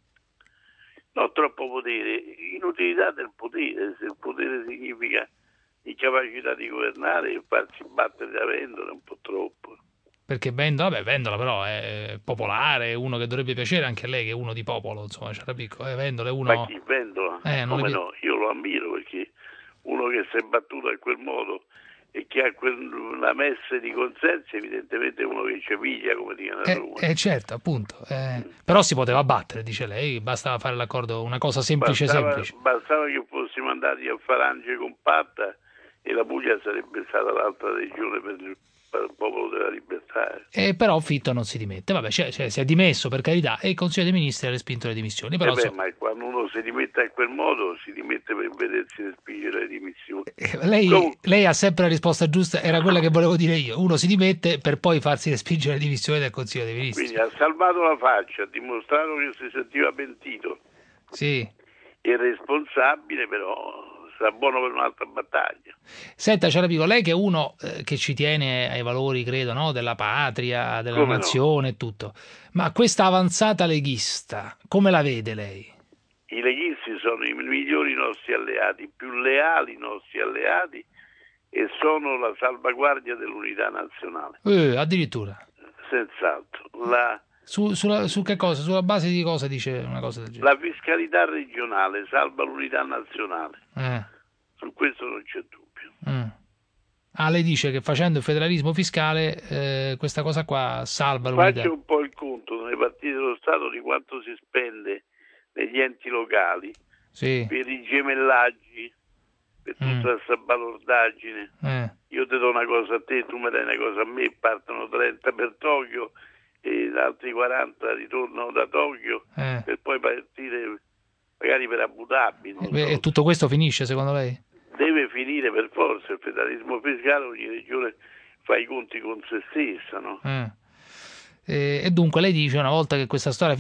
No, troppo potere, inutilità del potere, se il potere significa incapacità di governare e farsi battere da Vendola è un po' troppo. Perché Vendola, vabbè, Vendola però è popolare, è uno che dovrebbe piacere anche a lei, che è uno di popolo, insomma, c'era piccolo, eh, Vendola è uno... Ma chi Vendola? Eh, non come le... no, io lo ammiro perché uno che si è battuto in quel modo e che ha quel, una messe di consensi, evidentemente è uno che ci piglia, come dicono a Roma. Eh, eh certo, appunto. Eh, mm. Però si poteva battere, dice lei, bastava fare l'accordo, una cosa semplice bastava, semplice. Bastava che fossimo andati a Farange compatta e la Puglia sarebbe stata l'altra regione per il, per il popolo della libertà. Eh, però Fitto non si dimette, vabbè, cioè, cioè, si è dimesso per carità e il Consiglio dei Ministri ha respinto le dimissioni. Però eh beh, so... ma quando uno si dimette in quel modo si dimette per vedersi respingere le dimissioni. Eh, lei, Comunque... lei ha sempre la risposta giusta, era quella che volevo dire io. Uno si dimette per poi farsi respingere le dimissioni del Consiglio dei Ministri. Quindi ha salvato la faccia, ha dimostrato che si sentiva pentito. Sì. E responsabile, però sarà buono per un'altra battaglia. Senta, Ciarapico, lei che è uno eh, che ci tiene ai valori, credo, no? Della patria, della come nazione e no? tutto, ma questa avanzata leghista, come la vede lei? I leghisti sono i migliori nostri alleati, i più leali nostri alleati e sono la salvaguardia dell'unità nazionale. Eh, addirittura? Senz'altro. La... Su, sulla, su che cosa? Sulla base di cosa dice una cosa del genere? La fiscalità regionale salva l'unità nazionale. Eh. Su questo non c'è dubbio. Mm. Ah, lei dice che facendo il federalismo fiscale eh, questa cosa qua salva l'unità. Faccio un po' il conto nelle partite dello Stato di quanto si spende negli enti locali sì. per i gemellaggi, per tutta mm. questa balordaggine. Eh. Io ti do una cosa a te, tu mi dai una cosa a me, partono trenta per Tokyo e altri quaranta ritornano da Tokyo eh. per poi partire magari per Abu Dhabi. Eh, so. E tutto questo finisce secondo lei? Deve finire per forza il federalismo fiscale, ogni regione fa i conti con se stessa, no? Eh. E, e dunque lei dice una volta che questa storia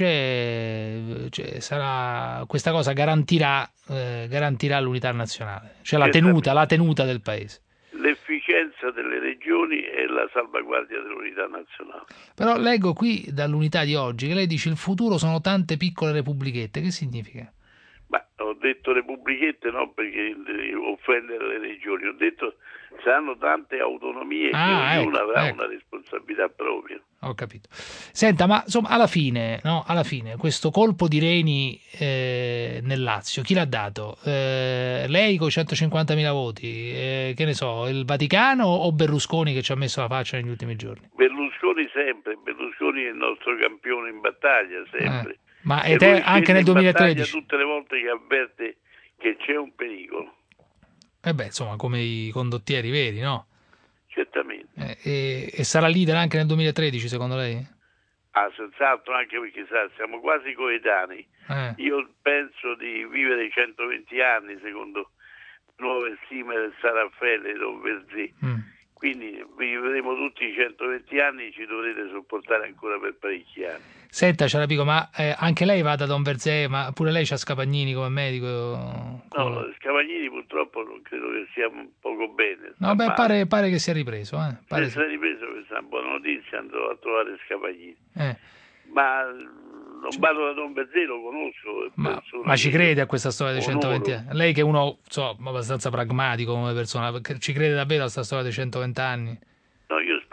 finisce cioè, sarà, questa cosa garantirà, eh, garantirà l'unità nazionale, cioè la tenuta, la tenuta del paese. L'efficienza delle regioni e la salvaguardia dell'unità nazionale. Però leggo qui dall'Unità di oggi che lei dice il futuro sono tante piccole repubblichette. Che significa? Ma ho detto repubblichette non perché offendere le regioni, ho detto saranno tante autonomie ah, che ognuno ecco, avrà ecco. una responsabilità propria. Ho capito. Senta, ma insomma alla fine, no, alla fine questo colpo di reni eh, nel Lazio, chi l'ha dato? Eh, lei con i centocinquantamila voti, eh, che ne so, il Vaticano o Berlusconi che ci ha messo la faccia negli ultimi giorni? Berlusconi sempre, Berlusconi è il nostro campione in battaglia sempre. Eh, ma e te, anche nel duemilatredici? Tutte le volte che avverte che c'è un pericolo. Eh beh, insomma, come i condottieri veri, no? Certamente. Eh, e, e sarà leader anche nel duemilatredici, secondo lei? Ah, senz'altro, anche perché sa, siamo quasi coetanei. Eh. Io penso di vivere centoventi anni, secondo nuove stime del San Raffaele e Don Verzé. Mm. Quindi vivremo tutti i centoventi anni e ci dovrete sopportare ancora per parecchi anni. Senta, Ciarapico, ma eh, anche lei va da Don Verzé, ma pure lei c'ha Scapagnini come medico? Come... No, Scapagnini purtroppo non credo che sia poco bene. No, beh, pare, pare che sia ripreso. Eh. Pare Se si è ripreso, questa è una buona notizia, andrò a trovare Scapagnini. Eh. Ma non vado da Don Verzé, lo conosco. Ma, ma ci crede a questa storia dei centoventi anni? Lei che è uno so, abbastanza pragmatico come persona, ci crede davvero a questa storia dei centoventi anni? No, io spero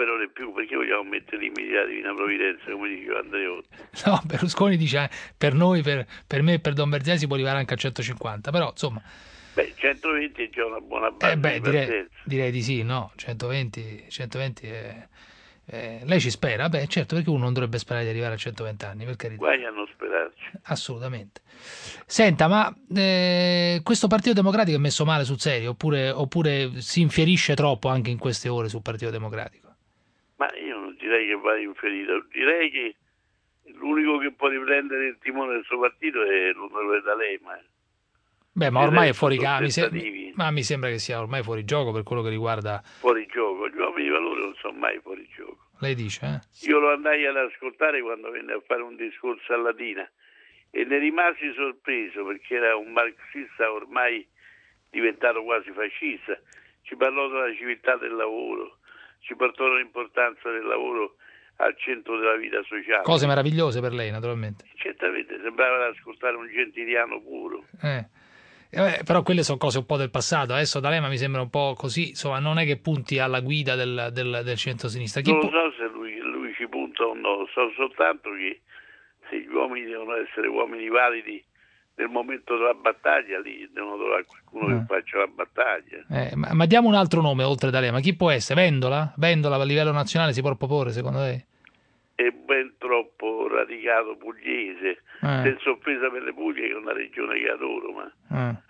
spero di più, perché vogliamo mettere i militari di Divina Provvidenza, come diceva Andreotti. No, Berlusconi dice per noi, per, per me e per Don Bergesio può arrivare anche a centocinquanta, però insomma... Beh, centoventi è già una buona base eh beh, di direi, partenza. direi di sì, no, centoventi, centoventi è... Eh, lei ci spera? Beh, certo, perché uno non dovrebbe sperare di arrivare a centoventi anni, per carità. Guai a non sperarci. Assolutamente. Senta, ma eh, questo Partito Democratico è messo male sul serio, oppure, oppure si infierisce troppo anche in queste ore sul Partito Democratico? Ma io non direi che va infierito, direi che l'unico che può riprendere il timone del suo partito è l'onorevole D'Alema. Beh, ma ormai è fuori gioco, mi, se... ma mi sembra che sia ormai fuori gioco per quello che riguarda... Fuori gioco, gli uomini di valore non sono mai fuori gioco. Lei dice, eh? Io lo andai ad ascoltare quando venne a fare un discorso a Latina e ne rimasi sorpreso perché era un marxista ormai diventato quasi fascista. Ci parlò della civiltà del lavoro, ci portò l'importanza del lavoro al centro della vita sociale. Cose meravigliose per lei, naturalmente. Certamente, sembrava di ascoltare un gentiliano puro. Eh. Eh, però quelle sono cose un po' del passato. Adesso D'Alema mi sembra un po' così, insomma, non è che punti alla guida del, del, del centro-sinistra. Chi non pu- lo so se lui, lui ci punta o no, so soltanto che se gli uomini devono essere uomini validi nel momento della battaglia, lì devono trovare qualcuno eh. che faccia la battaglia. Eh, ma, ma diamo un altro nome oltre D'Alema, chi può essere? Vendola? Vendola a livello nazionale si può proporre secondo lei? È ben troppo radicato pugliese, eh. senza offesa per le Puglie, che è una regione che adoro, ma eh.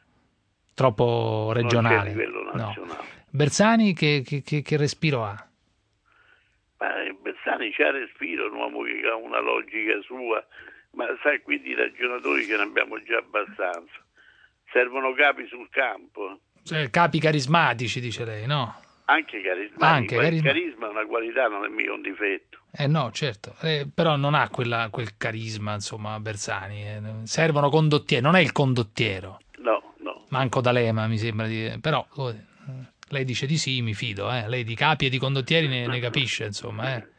troppo regionale. Non c'è a livello nazionale. No. Bersani che, che, che, che respiro ha? Ma Bersani c'ha respiro, un uomo che ha una logica sua, ma sai, quindi i ragionatori ce ne abbiamo già abbastanza. Servono capi sul campo. Cioè, capi carismatici, dice lei, no? Anche carismatici. Anche carisma. carisma. Il carisma è una qualità, non è mica un difetto. Eh no, certo, eh, però non ha quella, quel carisma, insomma, Bersani. Eh. Servono condottieri, non è il condottiero. No, no. Manco D'Alema, mi sembra di... Però oh, lei dice di sì, mi fido, eh. Lei di capi e di condottieri ne, ne capisce, insomma, eh.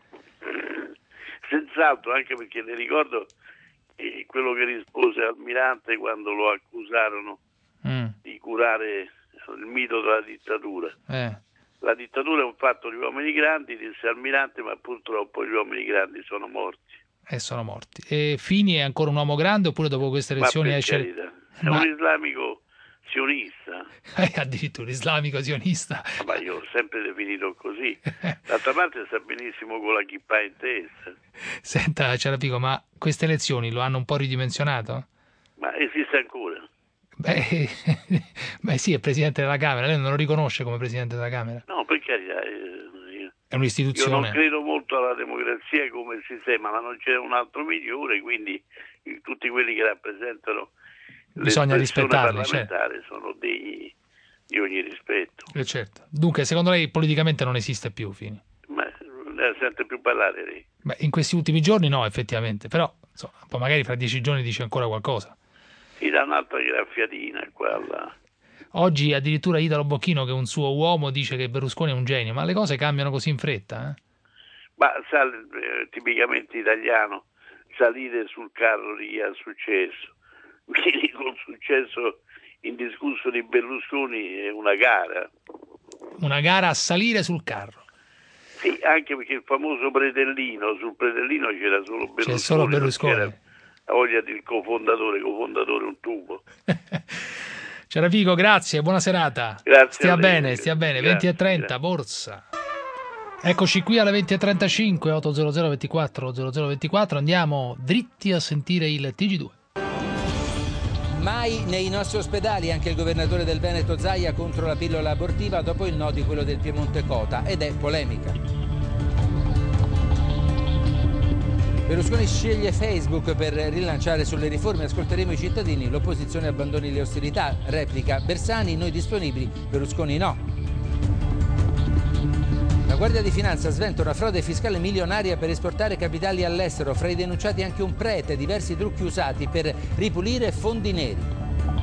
Senz'altro, anche perché ne ricordo eh, quello che rispose Almirante quando lo accusarono mm. di curare il mito della dittatura. Eh. La dittatura è un fatto di uomini grandi, disse Almirante, ma purtroppo gli uomini grandi sono morti. E sono morti. E Fini è ancora un uomo grande oppure dopo queste elezioni ma esce... È ma... un islamico sionista. Eh, addirittura islamico sionista. Ma io l'ho sempre definito così. D'altra parte sa benissimo con la chippa in testa. Senta, Ciarapico, ma queste elezioni lo hanno un po' ridimensionato? Ma esiste ancora? Beh, beh sì, è Presidente della Camera, lei non lo riconosce come Presidente della Camera? No, per carità, io, è un'istituzione. Io non credo molto alla democrazia come sistema, ma non c'è un altro migliore, quindi tutti quelli che rappresentano bisogna rispettarli, parlamentari certo. sono degni di ogni rispetto. Eh certo. Dunque, secondo lei politicamente non esiste più, Fini? Ma ne sente più parlare lei? Beh, in questi ultimi giorni no, effettivamente, però insomma, poi magari fra dieci giorni dice ancora qualcosa. Ti dà un'altra graffiatina qua là. Oggi addirittura Italo Bocchino, che è un suo uomo, dice che Berlusconi è un genio, ma le cose cambiano così in fretta? Eh? Ma sa, eh, tipicamente italiano, salire sul carro di chi ha successo. Quindi col successo indiscusso di Berlusconi è una gara. Una gara a salire sul carro. Sì, anche perché il famoso predellino, sul predellino c'era solo Berlusconi. C'è solo Berlusconi. La voglia del cofondatore, cofondatore un tubo. Ciarapico, grazie, buona serata. Grazie. Stia bene, stia bene. Grazie, venti e trenta, grazie. Borsa. Eccoci qui alle venti e trentacinque, ottocento ventiquattro zero zero ventiquattro, andiamo dritti a sentire il T G due. Mai nei nostri ospedali, anche il governatore del Veneto Zaia contro la pillola abortiva dopo il no di quello del Piemonte Cota, ed è polemica. Berlusconi sceglie Facebook per rilanciare sulle riforme, ascolteremo i cittadini, l'opposizione abbandoni le ostilità, replica Bersani, noi disponibili, Berlusconi no. La Guardia di Finanza sventa una frode fiscale milionaria per esportare capitali all'estero, fra i denunciati anche un prete, diversi trucchi usati per ripulire fondi neri.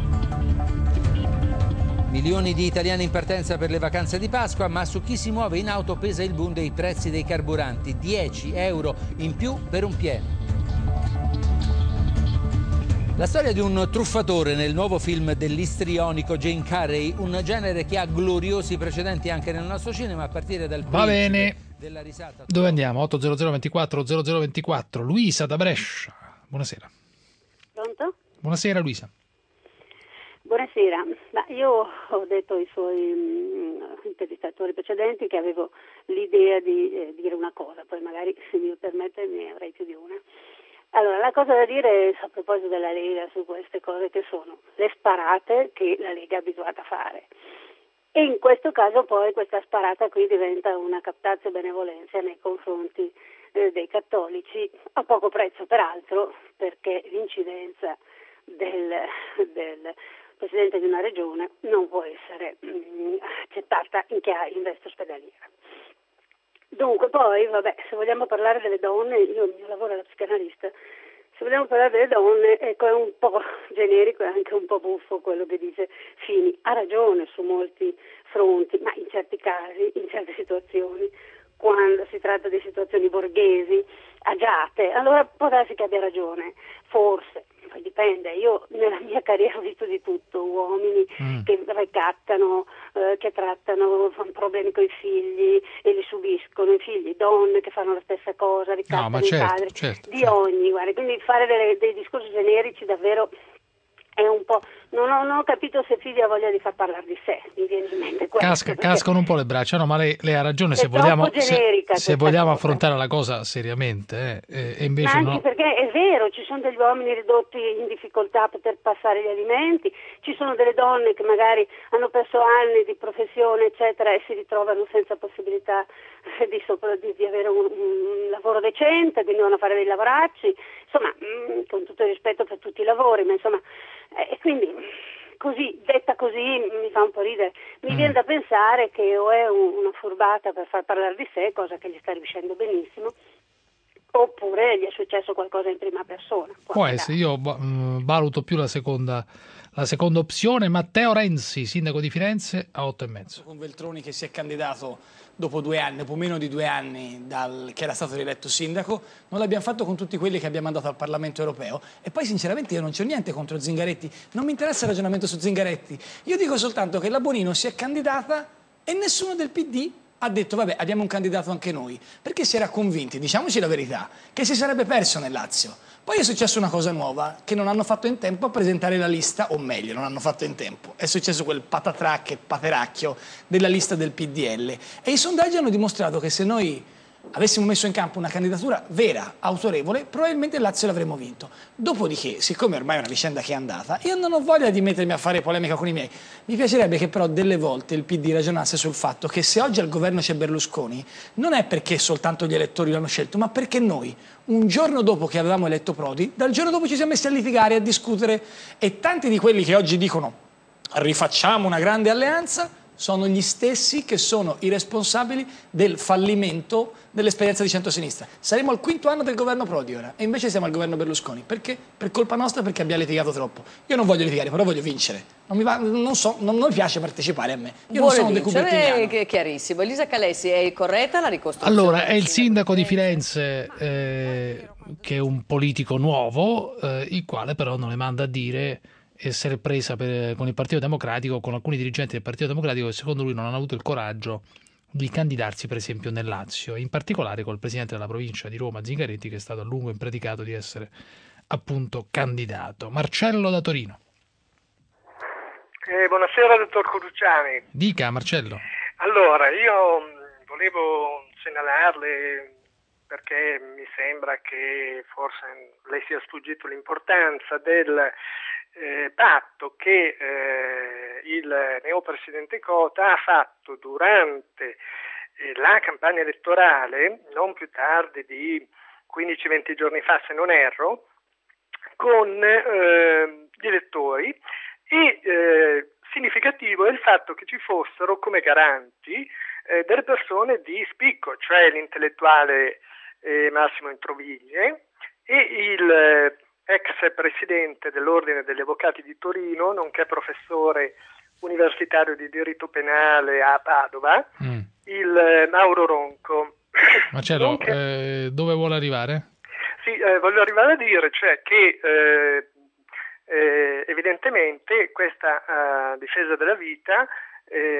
Milioni di italiani in partenza per le vacanze di Pasqua, ma su chi si muove in auto pesa il boom dei prezzi dei carburanti, dieci euro in più per un pieno. La storia di un truffatore nel nuovo film dell'istrionico Jim Carrey, un genere che ha gloriosi precedenti anche nel nostro cinema, a partire dal Va bene. della risata. Dove andiamo? otto zero zero ventiquattro zero zero ventiquattro. Luisa da Brescia. Buonasera. Pronto? Buonasera Luisa. Buonasera. Ma io ho detto ai suoi mh, intervistatori precedenti che avevo l'idea di eh, dire una cosa, poi magari se mi permette ne avrei più di una. Allora, la cosa da dire a proposito della Lega su queste cose che sono le sparate che la Lega è abituata a fare. E in questo caso poi questa sparata qui diventa una captatio benevolenza nei confronti eh, dei cattolici, a poco prezzo peraltro, perché l'incidenza del, del Presidente di una regione non può essere mh, accettata in, chiave, in veste ospedaliera. Dunque poi, vabbè, se vogliamo parlare delle donne, io il mio lavoro è da psicanalista, se vogliamo parlare delle donne, ecco, è un po' generico e anche un po' buffo quello che dice Fini. Ha ragione su molti fronti, ma in certi casi, in certe situazioni, quando si tratta di situazioni borghesi, agiate, allora può darsi che abbia ragione, forse. Poi dipende, io nella mia carriera ho visto di tutto, uomini mm. che ricattano, eh, che trattano problemi con i figli e li subiscono, i figli, donne che fanno la stessa cosa, ricattano no, ma i certo, padri, certo, di certo. ogni, guarda, quindi fare delle, dei discorsi generici davvero è un po', non ho, non ho capito se Fidi ha voglia di far parlare di sé, mi viene in mente questo. Casca, cascano un po' le braccia, no, ma lei, lei ha ragione, se è vogliamo, se, se vogliamo cosa. affrontare la cosa seriamente, eh, e invece ma anche no. perché è vero, ci sono degli uomini ridotti in difficoltà a poter passare gli alimenti, ci sono delle donne che magari hanno perso anni di professione eccetera e si ritrovano senza possibilità di, sopra, di, di avere un, un lavoro decente, quindi vanno a fare dei lavoracci, insomma, mh, con tutto il rispetto per tutti i lavori, ma insomma, e eh, quindi così, detta così mi fa un po' ridere, mi mm. viene da pensare che o è un, una furbata per far parlare di sé, cosa che gli sta riuscendo benissimo, oppure gli è successo qualcosa in prima persona. Può essere, io mh, valuto più la seconda, la seconda opzione. Matteo Renzi, sindaco di Firenze, a otto e mezzo. Con Veltroni che si è candidato dopo due anni, dopo meno di due anni dal, che era stato rieletto sindaco, non l'abbiamo fatto con tutti quelli che abbiamo mandato al Parlamento europeo. E poi sinceramente io non c'ho niente contro Zingaretti, non mi interessa il ragionamento su Zingaretti. Io dico soltanto che la Bonino si è candidata e nessuno del P D ha detto vabbè abbiamo un candidato anche noi, perché si era convinti, diciamoci la verità, che si sarebbe perso nel Lazio. Poi è successa una cosa nuova, che non hanno fatto in tempo a presentare la lista, o meglio, non hanno fatto in tempo. È successo quel patatracche, pateracchio della lista del P D L. E i sondaggi hanno dimostrato che se noi avessimo messo in campo una candidatura vera, autorevole, probabilmente il Lazio l'avremmo vinto. Dopodiché, siccome ormai è una vicenda che è andata, io non ho voglia di mettermi a fare polemica con i miei. Mi piacerebbe che però delle volte il P D ragionasse sul fatto che se oggi al governo c'è Berlusconi, non è perché soltanto gli elettori l'hanno scelto, ma perché noi, un giorno dopo che avevamo eletto Prodi, dal giorno dopo ci siamo messi a litigare, a discutere, e tanti di quelli che oggi dicono rifacciamo una grande alleanza, sono gli stessi che sono i responsabili del fallimento dell'esperienza di centrosinistra. Saremo al quinto anno del governo Prodi ora e invece siamo al governo Berlusconi. Perché? Per colpa nostra, perché abbiamo litigato troppo. Io non voglio litigare, però voglio vincere. Non mi, va, non so, non, non mi piace partecipare a me. Io Vuole non sono un decubertiniano. è chiarissimo. Elisa Calessi, è corretta la ricostruzione? Allora, è il sindaco di Firenze, eh, che è un politico nuovo, eh, il quale però non le manda a dire essere presa per, con il Partito Democratico, con alcuni dirigenti del Partito Democratico che secondo lui non hanno avuto il coraggio di candidarsi per esempio nel Lazio, in particolare col presidente della provincia di Roma Zingaretti, che è stato a lungo impredicato di essere appunto candidato. Marcello da Torino. Eh, buonasera dottor Cruciani. Dica Marcello. Allora, io volevo segnalarle, perché mi sembra che forse lei sia sfuggito l'importanza del Eh, patto che eh, il neopresidente Cota ha fatto durante eh, la campagna elettorale, non più tardi di quindici venti giorni fa se non erro, con eh, gli elettori, e eh, significativo è il fatto che ci fossero come garanti eh, delle persone di spicco, cioè l'intellettuale eh, Massimo Introviglie e il eh, ex presidente dell'Ordine degli Avvocati di Torino, nonché professore universitario di diritto penale a Padova, mm. il Mauro Ronco. Marcello, nonché... eh, dove vuole arrivare? Sì, eh, voglio arrivare a dire cioè che eh, eh, evidentemente questa uh, difesa della vita, eh,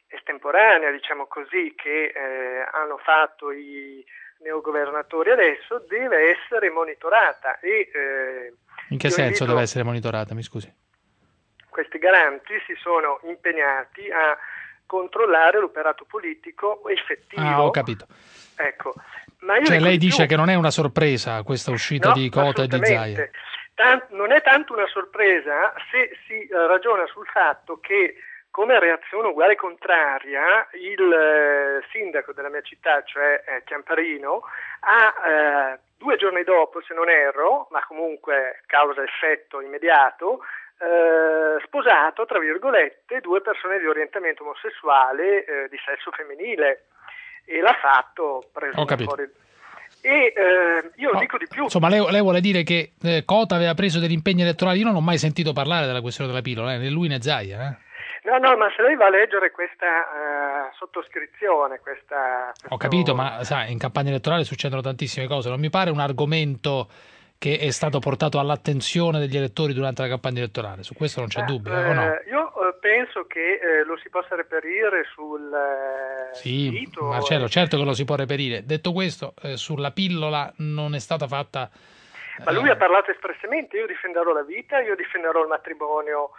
estemporanea, diciamo così, che eh, hanno fatto i neogovernatori adesso, deve essere monitorata. E, eh, in che senso deve essere monitorata, mi scusi? Questi garanti si sono impegnati a controllare l'operato politico effettivo. Ah, ho capito. Ecco. Ma io cioè lei dice più. che non è una sorpresa questa uscita no, di Cota e di Zaia? Tant- non è tanto una sorpresa se si eh, ragiona sul fatto che, come reazione uguale contraria, il eh, sindaco della mia città, cioè eh, Chiamparino, ha eh, due giorni dopo, se non erro, ma comunque causa-effetto immediato, eh, sposato, tra virgolette, due persone di orientamento omosessuale eh, di sesso femminile, e l'ha fatto preso fuori. E eh, io no, dico di più. Insomma, lei, lei vuole dire che eh, Cota aveva preso degli impegni elettorali? Io non ho mai sentito parlare della questione della pillola, eh, né lui né Zaia. Eh. No, no, ma se lei va a leggere questa uh, sottoscrizione, questa... Questo... Ho capito, ma sai, in campagna elettorale succedono tantissime cose. Non mi pare un argomento che è stato portato all'attenzione degli elettori durante la campagna elettorale. Su questo non c'è ah, dubbio, eh, o no? Io eh, penso che eh, lo si possa reperire sul eh, sì, sito. Marcello, certo che lo si può reperire. Detto questo, eh, sulla pillola non è stata fatta... Eh... Ma lui ha parlato espressamente, io difenderò la vita, io difenderò il matrimonio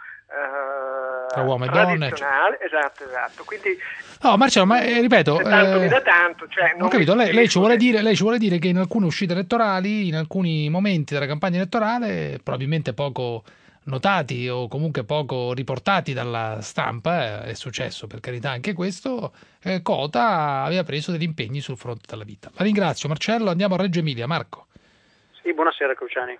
eh, tra uomo e donne. Esatto, esatto. Quindi, no, Marcello, ma eh, ripeto... Se tanto eh... mi dà tanto, cioè... Non ho capito, lei, lei, ci vuole che... dire, lei ci vuole dire che in alcune uscite elettorali, in alcuni momenti della campagna elettorale, probabilmente poco notati o comunque poco riportati dalla stampa, è successo per carità anche questo, eh, Cota aveva preso degli impegni sul fronte della vita. La ringrazio Marcello, andiamo a Reggio Emilia. Marco. Sì, buonasera Cruciani.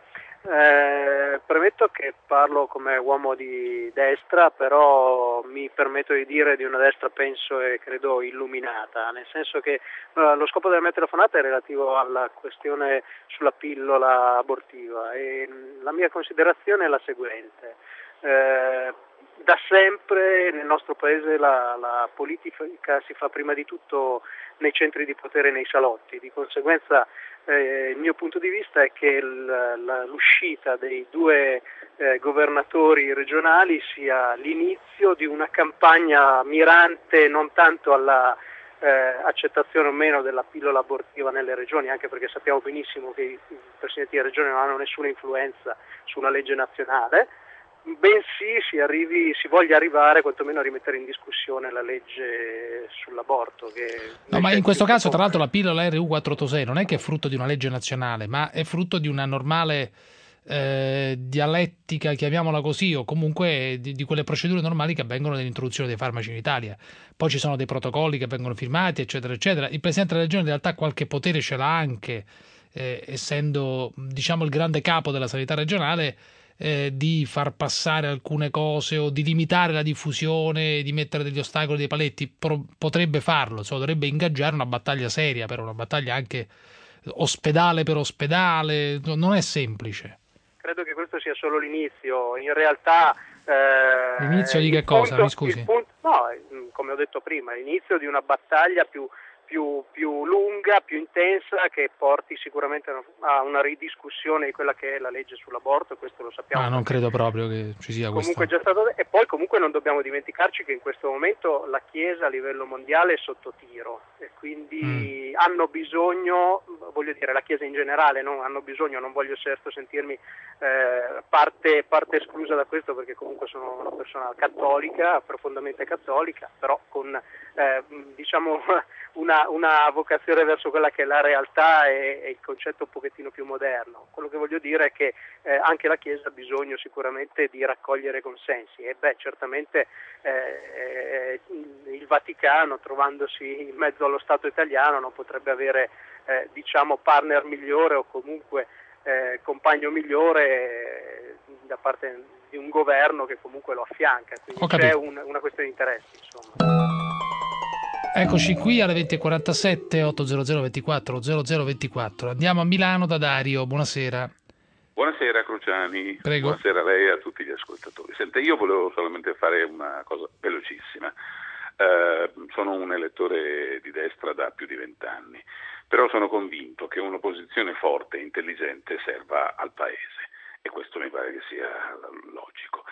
Eh, premetto che parlo come uomo di destra, però mi permetto di dire di una destra penso e credo illuminata, nel senso che eh, lo scopo della mia telefonata è relativo alla questione sulla pillola abortiva e la mia considerazione è la seguente. Eh, da sempre nel nostro paese la, la politica si fa prima di tutto nei centri di potere e nei salotti, di conseguenza eh, il mio punto di vista è che il, la, l'uscita dei due eh, governatori regionali sia l'inizio di una campagna mirante non tanto alla eh, accettazione o meno della pillola abortiva nelle regioni, anche perché sappiamo benissimo che i presidenti di regione non hanno nessuna influenza su una legge nazionale, bensì si arrivi, si voglia arrivare quantomeno a rimettere in discussione la legge sull'aborto. Che no, ma in questo caso, tra l'altro, la pillola R U quattrocentottantasei non è che è frutto di una legge nazionale, ma è frutto di una normale eh, dialettica, chiamiamola così, o comunque di, di quelle procedure normali che avvengono nell'introduzione dei farmaci in Italia. Poi ci sono dei protocolli che vengono firmati, eccetera, eccetera. Il Presidente della Regione in realtà qualche potere ce l'ha anche, eh, essendo, diciamo, il grande capo della sanità regionale, Eh, di far passare alcune cose o di limitare la diffusione, di mettere degli ostacoli, dei paletti. Pro- potrebbe farlo, insomma, dovrebbe ingaggiare una battaglia seria, però una battaglia anche ospedale per ospedale, non è semplice. Credo che questo sia solo l'inizio, in realtà... Eh, l'inizio di che cosa, punto, mi scusi? Punto, no, come ho detto prima, l'inizio di una battaglia più... Più, più lunga, più intensa, che porti sicuramente a una ridiscussione di quella che è la legge sull'aborto, questo lo sappiamo. Ah, non credo proprio che ci sia questo. Comunque già stato, e poi comunque non dobbiamo dimenticarci che in questo momento la Chiesa a livello mondiale è sotto tiro e quindi mm. hanno bisogno, voglio dire la Chiesa in generale, no? hanno bisogno, non voglio certo sentirmi eh, parte, parte esclusa da questo perché comunque sono una persona cattolica, profondamente cattolica, però con eh, diciamo una, una vocazione verso quella che è la realtà e, e il concetto un pochettino più moderno. Quello che voglio dire è che eh, anche la Chiesa ha bisogno sicuramente di raccogliere consensi e beh certamente eh, il Vaticano, trovandosi in mezzo allo Stato italiano, non potrebbe avere eh, diciamo partner migliore o comunque eh, compagno migliore eh, da parte di un governo che comunque lo affianca, quindi c'è un, una questione di interessi, insomma. Eccoci qui alle venti e quarantasette, ottocento ventiquattro zero zero ventiquattro. Andiamo a Milano da Dario, buonasera. Buonasera Cruciani, Prego. Buonasera a lei e a tutti gli ascoltatori. Senta, io volevo solamente fare una cosa velocissima. Eh, sono un elettore di destra da più di vent'anni, però sono convinto che un'opposizione forte e intelligente serva al Paese e questo mi pare che sia logico.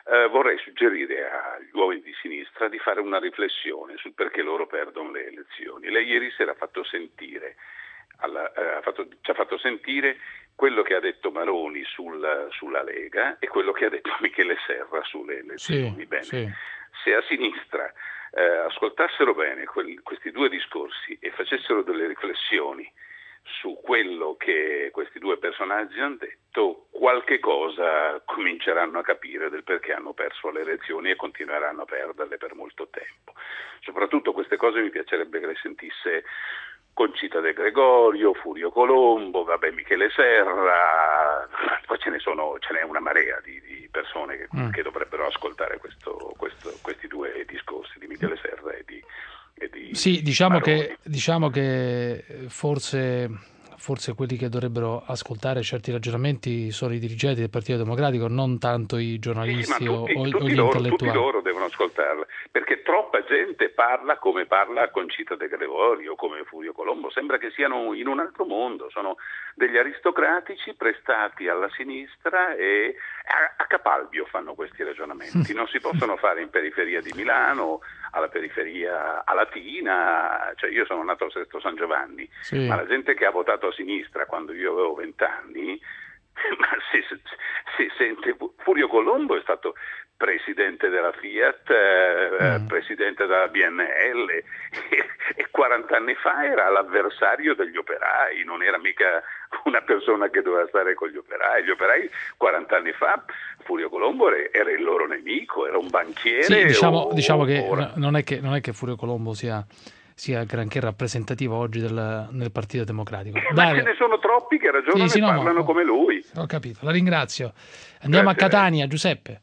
eh, vorrei suggerire agli uomini di sinistra di fare una riflessione sul perché loro perdono le elezioni. Lei ieri sera ha fatto sentire, alla, eh, ha fatto, ci ha fatto sentire quello che ha detto Maroni sul, sulla Lega e quello che ha detto Michele Serra sulle elezioni. Sì, Bene. sì. Se a sinistra eh, ascoltassero bene quel, questi due discorsi e facessero delle riflessioni su quello che questi due personaggi hanno detto, qualche cosa cominceranno a capire del perché hanno perso le elezioni e continueranno a perderle per molto tempo. Soprattutto queste cose mi piacerebbe che le sentisse Concita De Gregorio, Furio Colombo, vabbè, Michele Serra, poi ce ne sono, ce n'è una marea di, di persone che, mm. che dovrebbero ascoltare questo, questo, questi due discorsi di Michele Serra e di, e di Sì, diciamo Maroni. che, diciamo che forse, forse quelli che dovrebbero ascoltare certi ragionamenti sono i dirigenti del Partito Democratico, non tanto i giornalisti sì, sì, o, tutti, o, tutti o gli loro, intellettuali. Tutti loro devono ascoltarle, perché troppa gente parla come parla Concita De Gregorio, come Furio Colombo, sembra che siano in un altro mondo, sono degli aristocratici prestati alla sinistra e a, a Capalbio fanno questi ragionamenti, non si possono fare in periferia di Milano, alla periferia a Latina, cioè io sono nato a Sesto San Giovanni, Sì. ma la gente che ha votato a sinistra quando io avevo vent'anni, ma si, si, si sente, Furio Colombo è stato presidente della Fiat, eh, mm. presidente della B N L e, e quaranta anni fa era l'avversario degli operai, non era mica una persona che doveva stare con gli operai. Gli operai quaranta anni fa, Furio Colombo era, era il loro nemico, era un banchiere. Sì, diciamo, o, diciamo che o... non è che non è che Furio Colombo sia sia granché rappresentativo oggi del, nel Partito Democratico. Ma Dario. ce ne sono troppi che ragionano Sì, sì, e no, parlano no, come lui. Ho capito, la ringrazio. Andiamo Grazie a Catania, Giuseppe.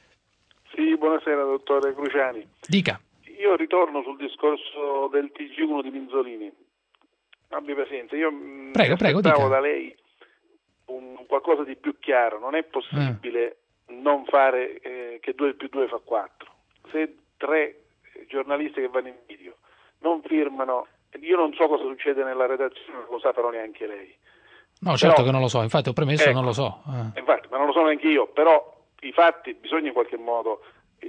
Sì, buonasera dottore Cruciani. Dica. Io ritorno sul discorso del T G uno di Minzolini. Abbi pazienza, io prego, mi prego, aspettavo dica. da lei un, qualcosa di più chiaro. Non è possibile eh. non fare eh, che due più due fa quattro. Se tre giornalisti che vanno in video non firmano, io non so cosa succede nella redazione, non lo sa però neanche lei. No, certo però, che non lo so, infatti ho premesso ecco, non lo so. Eh. Infatti, ma non lo so neanche io, però i fatti bisogna in qualche modo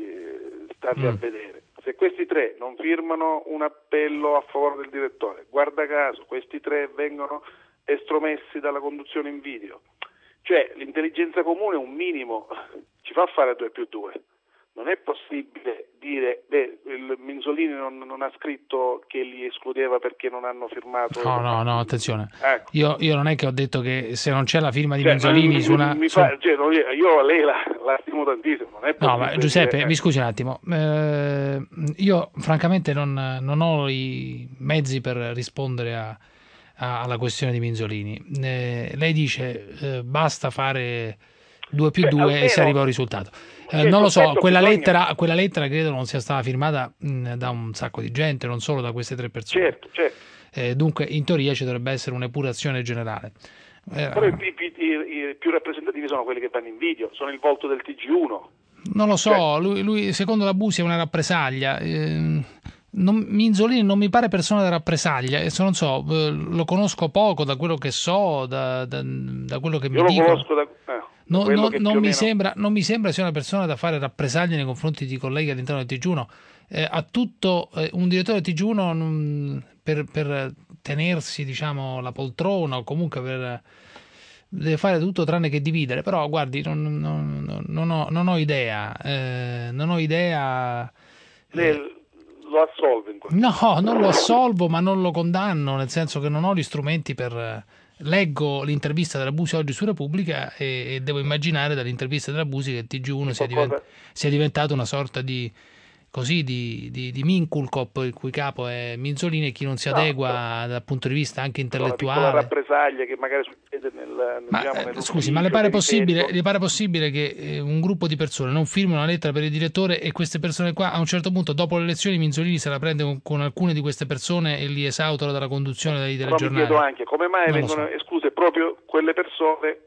eh, starli mm. a vedere. Se questi tre non firmano un appello a favore del direttore, guarda caso, questi tre vengono estromessi dalla conduzione in video. Cioè, l'intelligenza comune un minimo ci fa fare due più due. Non è possibile dire, beh, il Minzolini non, non ha scritto che li escludeva perché non hanno firmato. No, no, no, attenzione. Ecco. Io, io non è che ho detto che se non c'è la firma di cioè, Minzolini mi, su una... Mi su... fa, cioè, io a lei la, la stimo tantissimo, non è possibile. No, ma Giuseppe, dire, mi scusi un attimo. Eh, io francamente non, non ho i mezzi per rispondere a, a, alla questione di Minzolini. Eh, lei dice eh, basta fare due più due cioè, e si arriva a un risultato. Eh, non lo so, quella bisogna... lettera, quella lettera credo non sia stata firmata mh, da un sacco di gente, non solo da queste tre persone. Certo, certo. Eh, dunque, in teoria ci dovrebbe essere un'epurazione generale. Eh, Però i, i, i, i più rappresentativi sono quelli che vanno in video, sono il volto del T G uno. Non lo so, cioè... lui, lui secondo la Busi è una rappresaglia. Eh, non, Minzolini non mi pare persona da rappresaglia, adesso non so, eh, lo conosco poco da quello che so, da, da, da quello che Io mi lo dicono. Conosco da... eh. No, no, non, mi meno... sembra, non mi sembra sia una persona da fare rappresaglie nei confronti di colleghi all'interno del T G uno. Eh, ha tutto eh, un direttore del T G uno non, per, per tenersi, diciamo, la poltrona o comunque per deve fare tutto tranne che dividere. Però guardi, non, non, non, ho, non ho idea, eh, non ho idea. Lei lo assolve in questo No, non lo assolvo, ma non lo condanno, nel senso che non ho gli strumenti per. Leggo l'intervista della Busi oggi su Repubblica e, e devo immaginare dall'intervista della Busi che il T G uno sia, divent, sia diventato una sorta di così di, di, di Minculcop, il cui capo è Minzolini, e chi non si adegua no, dal punto di vista anche intellettuale. Una rappresaglia che magari succede nel, nel, ma, diciamo, eh, scusi, ma le pare, possibile, le pare possibile che eh, un gruppo di persone non firmi una lettera per il direttore e queste persone qua a un certo punto dopo le elezioni Minzolini se la prende con, con alcune di queste persone e li esautora dalla conduzione dei telegiornali? Però mi chiedo anche come mai non vengono so. escluse proprio quelle persone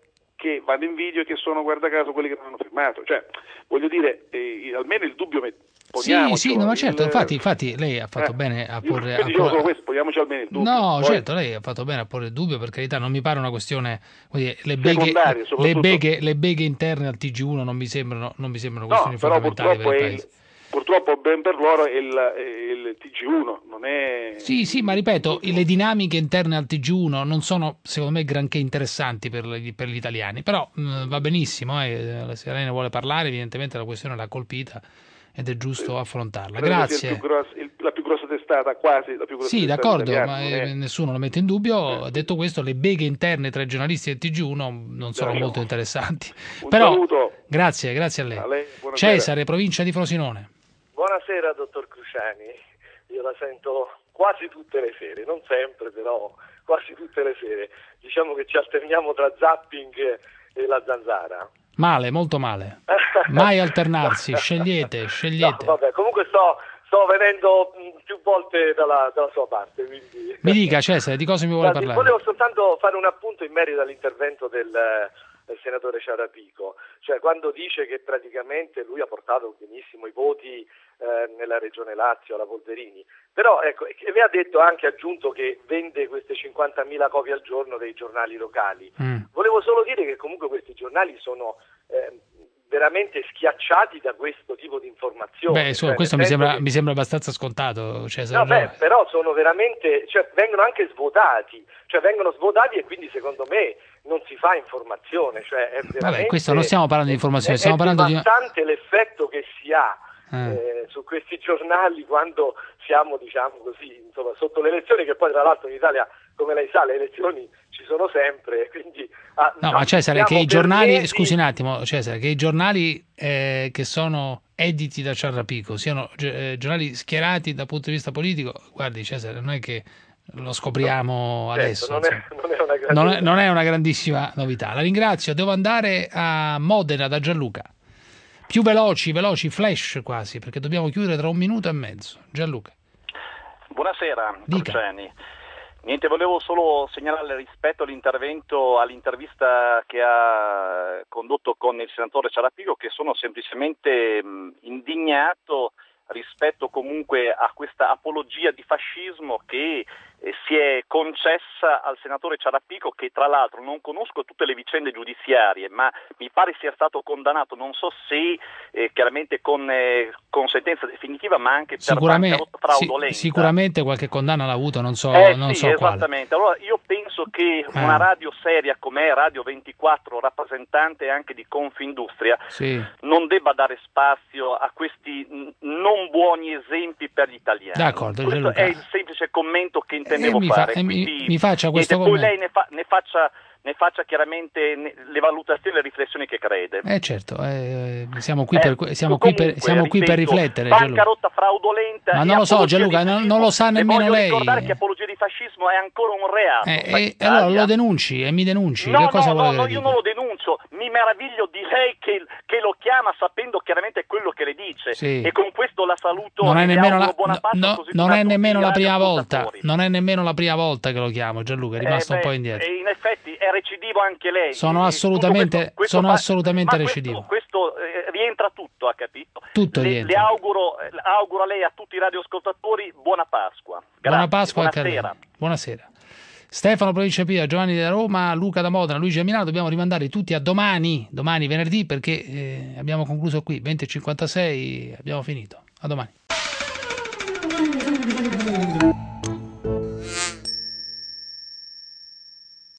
che vanno in video e che sono, guarda caso, quelli che non hanno firmato. Cioè, voglio dire, eh, almeno il dubbio met- Sì, sì, no, ma certo, il, infatti, infatti lei ha fatto eh, bene a porre... Io dicevo solo questo, poniamoci almeno il dubbio. No, Poi, certo, lei ha fatto bene a porre il dubbio, per carità, non mi pare una questione... Dire, le, beghe, le, beghe, le beghe interne al T G uno non mi sembrano, non mi sembrano questioni no, fondamentali per il Paese. Il, purtroppo ben per loro il, il T G uno non è... Sì, sì, ma ripeto, le dinamiche interne al T G uno non sono, secondo me, granché interessanti per, per gli italiani, però mh, va benissimo, eh, se lei ne vuole parlare, evidentemente la questione l'ha colpita ed è giusto affrontarla. Credo Grazie. Più grossa, il, la più grossa testata, quasi la più grossa sì, testata d'accordo, italiana, ma è... nessuno lo mette in dubbio. Eh. Detto questo, le beghe interne tra i giornalisti e il T G uno non sono molto interessanti. Un Però, saluto. Grazie, grazie a lei. A lei Cesare, provincia di Frosinone. Buonasera, dottor Cruciani. Io la sento quasi tutte le sere, non sempre, però quasi tutte le sere. Diciamo che ci alterniamo tra zapping e la zanzara. Male, molto male. Mai alternarsi, scegliete, scegliete. No, vabbè, comunque sto, sto venendo più volte dalla, dalla sua parte. Quindi... Mi dica, Cesare, di cosa mi vuole Guardi, parlare? Volevo soltanto fare un appunto in merito all'intervento del, del senatore Ciarapico, cioè quando dice che praticamente lui ha portato benissimo i voti eh, nella regione Lazio alla Polverini, però ecco, e vi ha detto anche, aggiunto, che vende queste cinquantamila copie al giorno dei giornali locali. Mm. Volevo solo dire che comunque questi giornali sono eh, veramente schiacciati da questo tipo di informazioni. Beh, cioè, questo mi sembra, che... mi sembra abbastaza scontato. Cioè, no, beh, però sono veramente, cioè, vengono anche svuotati, cioè vengono svuotati e quindi secondo me non si fa informazione. Cioè, è veramente, Vabbè, questo non stiamo parlando di informazione, è, stiamo è parlando di... È devastante l'effetto che si ha eh, su questi giornali quando siamo, diciamo così, insomma, sotto le elezioni, che poi tra l'altro in Italia, come lei sa, le elezioni ci sono sempre, quindi... Ah, no, ma Cesare, che i giornali, mesi... scusi un attimo, Cesare, che i giornali eh, che sono editi da Ciarrapico siano eh, giornali schierati dal punto di vista politico, guardi Cesare, non è che lo scopriamo no, adesso. Certo, non, è, non, è una non, è, non è una grandissima novità. La ringrazio, devo andare a Modena da Gianluca. Più veloci, veloci, flash quasi, perché dobbiamo chiudere tra un minuto e mezzo. Gianluca. Buonasera, Cruciani. Niente, volevo solo segnalare rispetto all'intervento, all'intervista che ha condotto con il senatore Ciarapico, che sono semplicemente mh, indignato rispetto comunque a questa apologia di fascismo che eh, si è concessa al senatore Ciarapico, che tra l'altro non conosco tutte le vicende giudiziarie, ma mi pare sia stato condannato, non so se eh, chiaramente con, eh, con sentenza definitiva, ma anche per bancarotta fraudolenta. Sì, sicuramente qualche condanna l'ha avuto, non so, eh, non sì, so esattamente. quale. Allora io penso che ah. una radio seria come Radio ventiquattro, rappresentante anche di Confindustria, sì. non debba dare spazio a questi non buoni esempi per gli italiani. D'accordo, questo Gianluca. è il semplice commento che intendevo eh, mi fare. Fa, eh, Quindi, mi, mi faccia questo niente, commento. poi lei ne, fa, ne faccia ne faccia chiaramente le valutazioni e le riflessioni che crede. Eh certo, eh, siamo qui eh, per siamo comunque, qui per siamo ripeto, qui per riflettere, bancarotta fraudolenta. Ma non lo so, Gianluca, non, non lo sa nemmeno voglio lei. ricordare che apologia di fascismo è ancora un reato. Eh, e allora lo denunci e mi denunci. No, che cosa no, vuole no, no, che io dica? non lo denuncio, mi meraviglio di lei che, che lo chiama sapendo chiaramente quello che le dice. Sì. E con questo la saluto. Non è nemmeno la, buona pace, no, così non è nemmeno la prima volta, ascoltatori. non è nemmeno la prima volta che lo chiamo, Gianluca, è rimasto eh, un po' beh, indietro. E in effetti è recidivo anche lei. Sono E assolutamente, questo, questo sono fa, assolutamente ma recidivo. Questo, questo eh, rientra tutto, ha capito? Tutto le, rientra. Le auguro, le auguro a lei e a tutti i radioascoltatori buona Pasqua. Grazie, buona Pasqua anche a lei. buonasera. Buonasera. Stefano, provincia Pia, Giovanni da Roma, Luca da Modena, Luigi da Milano. Dobbiamo rimandare tutti a domani, domani venerdì, perché eh, abbiamo concluso qui, venti e cinquantasei, abbiamo finito. A domani.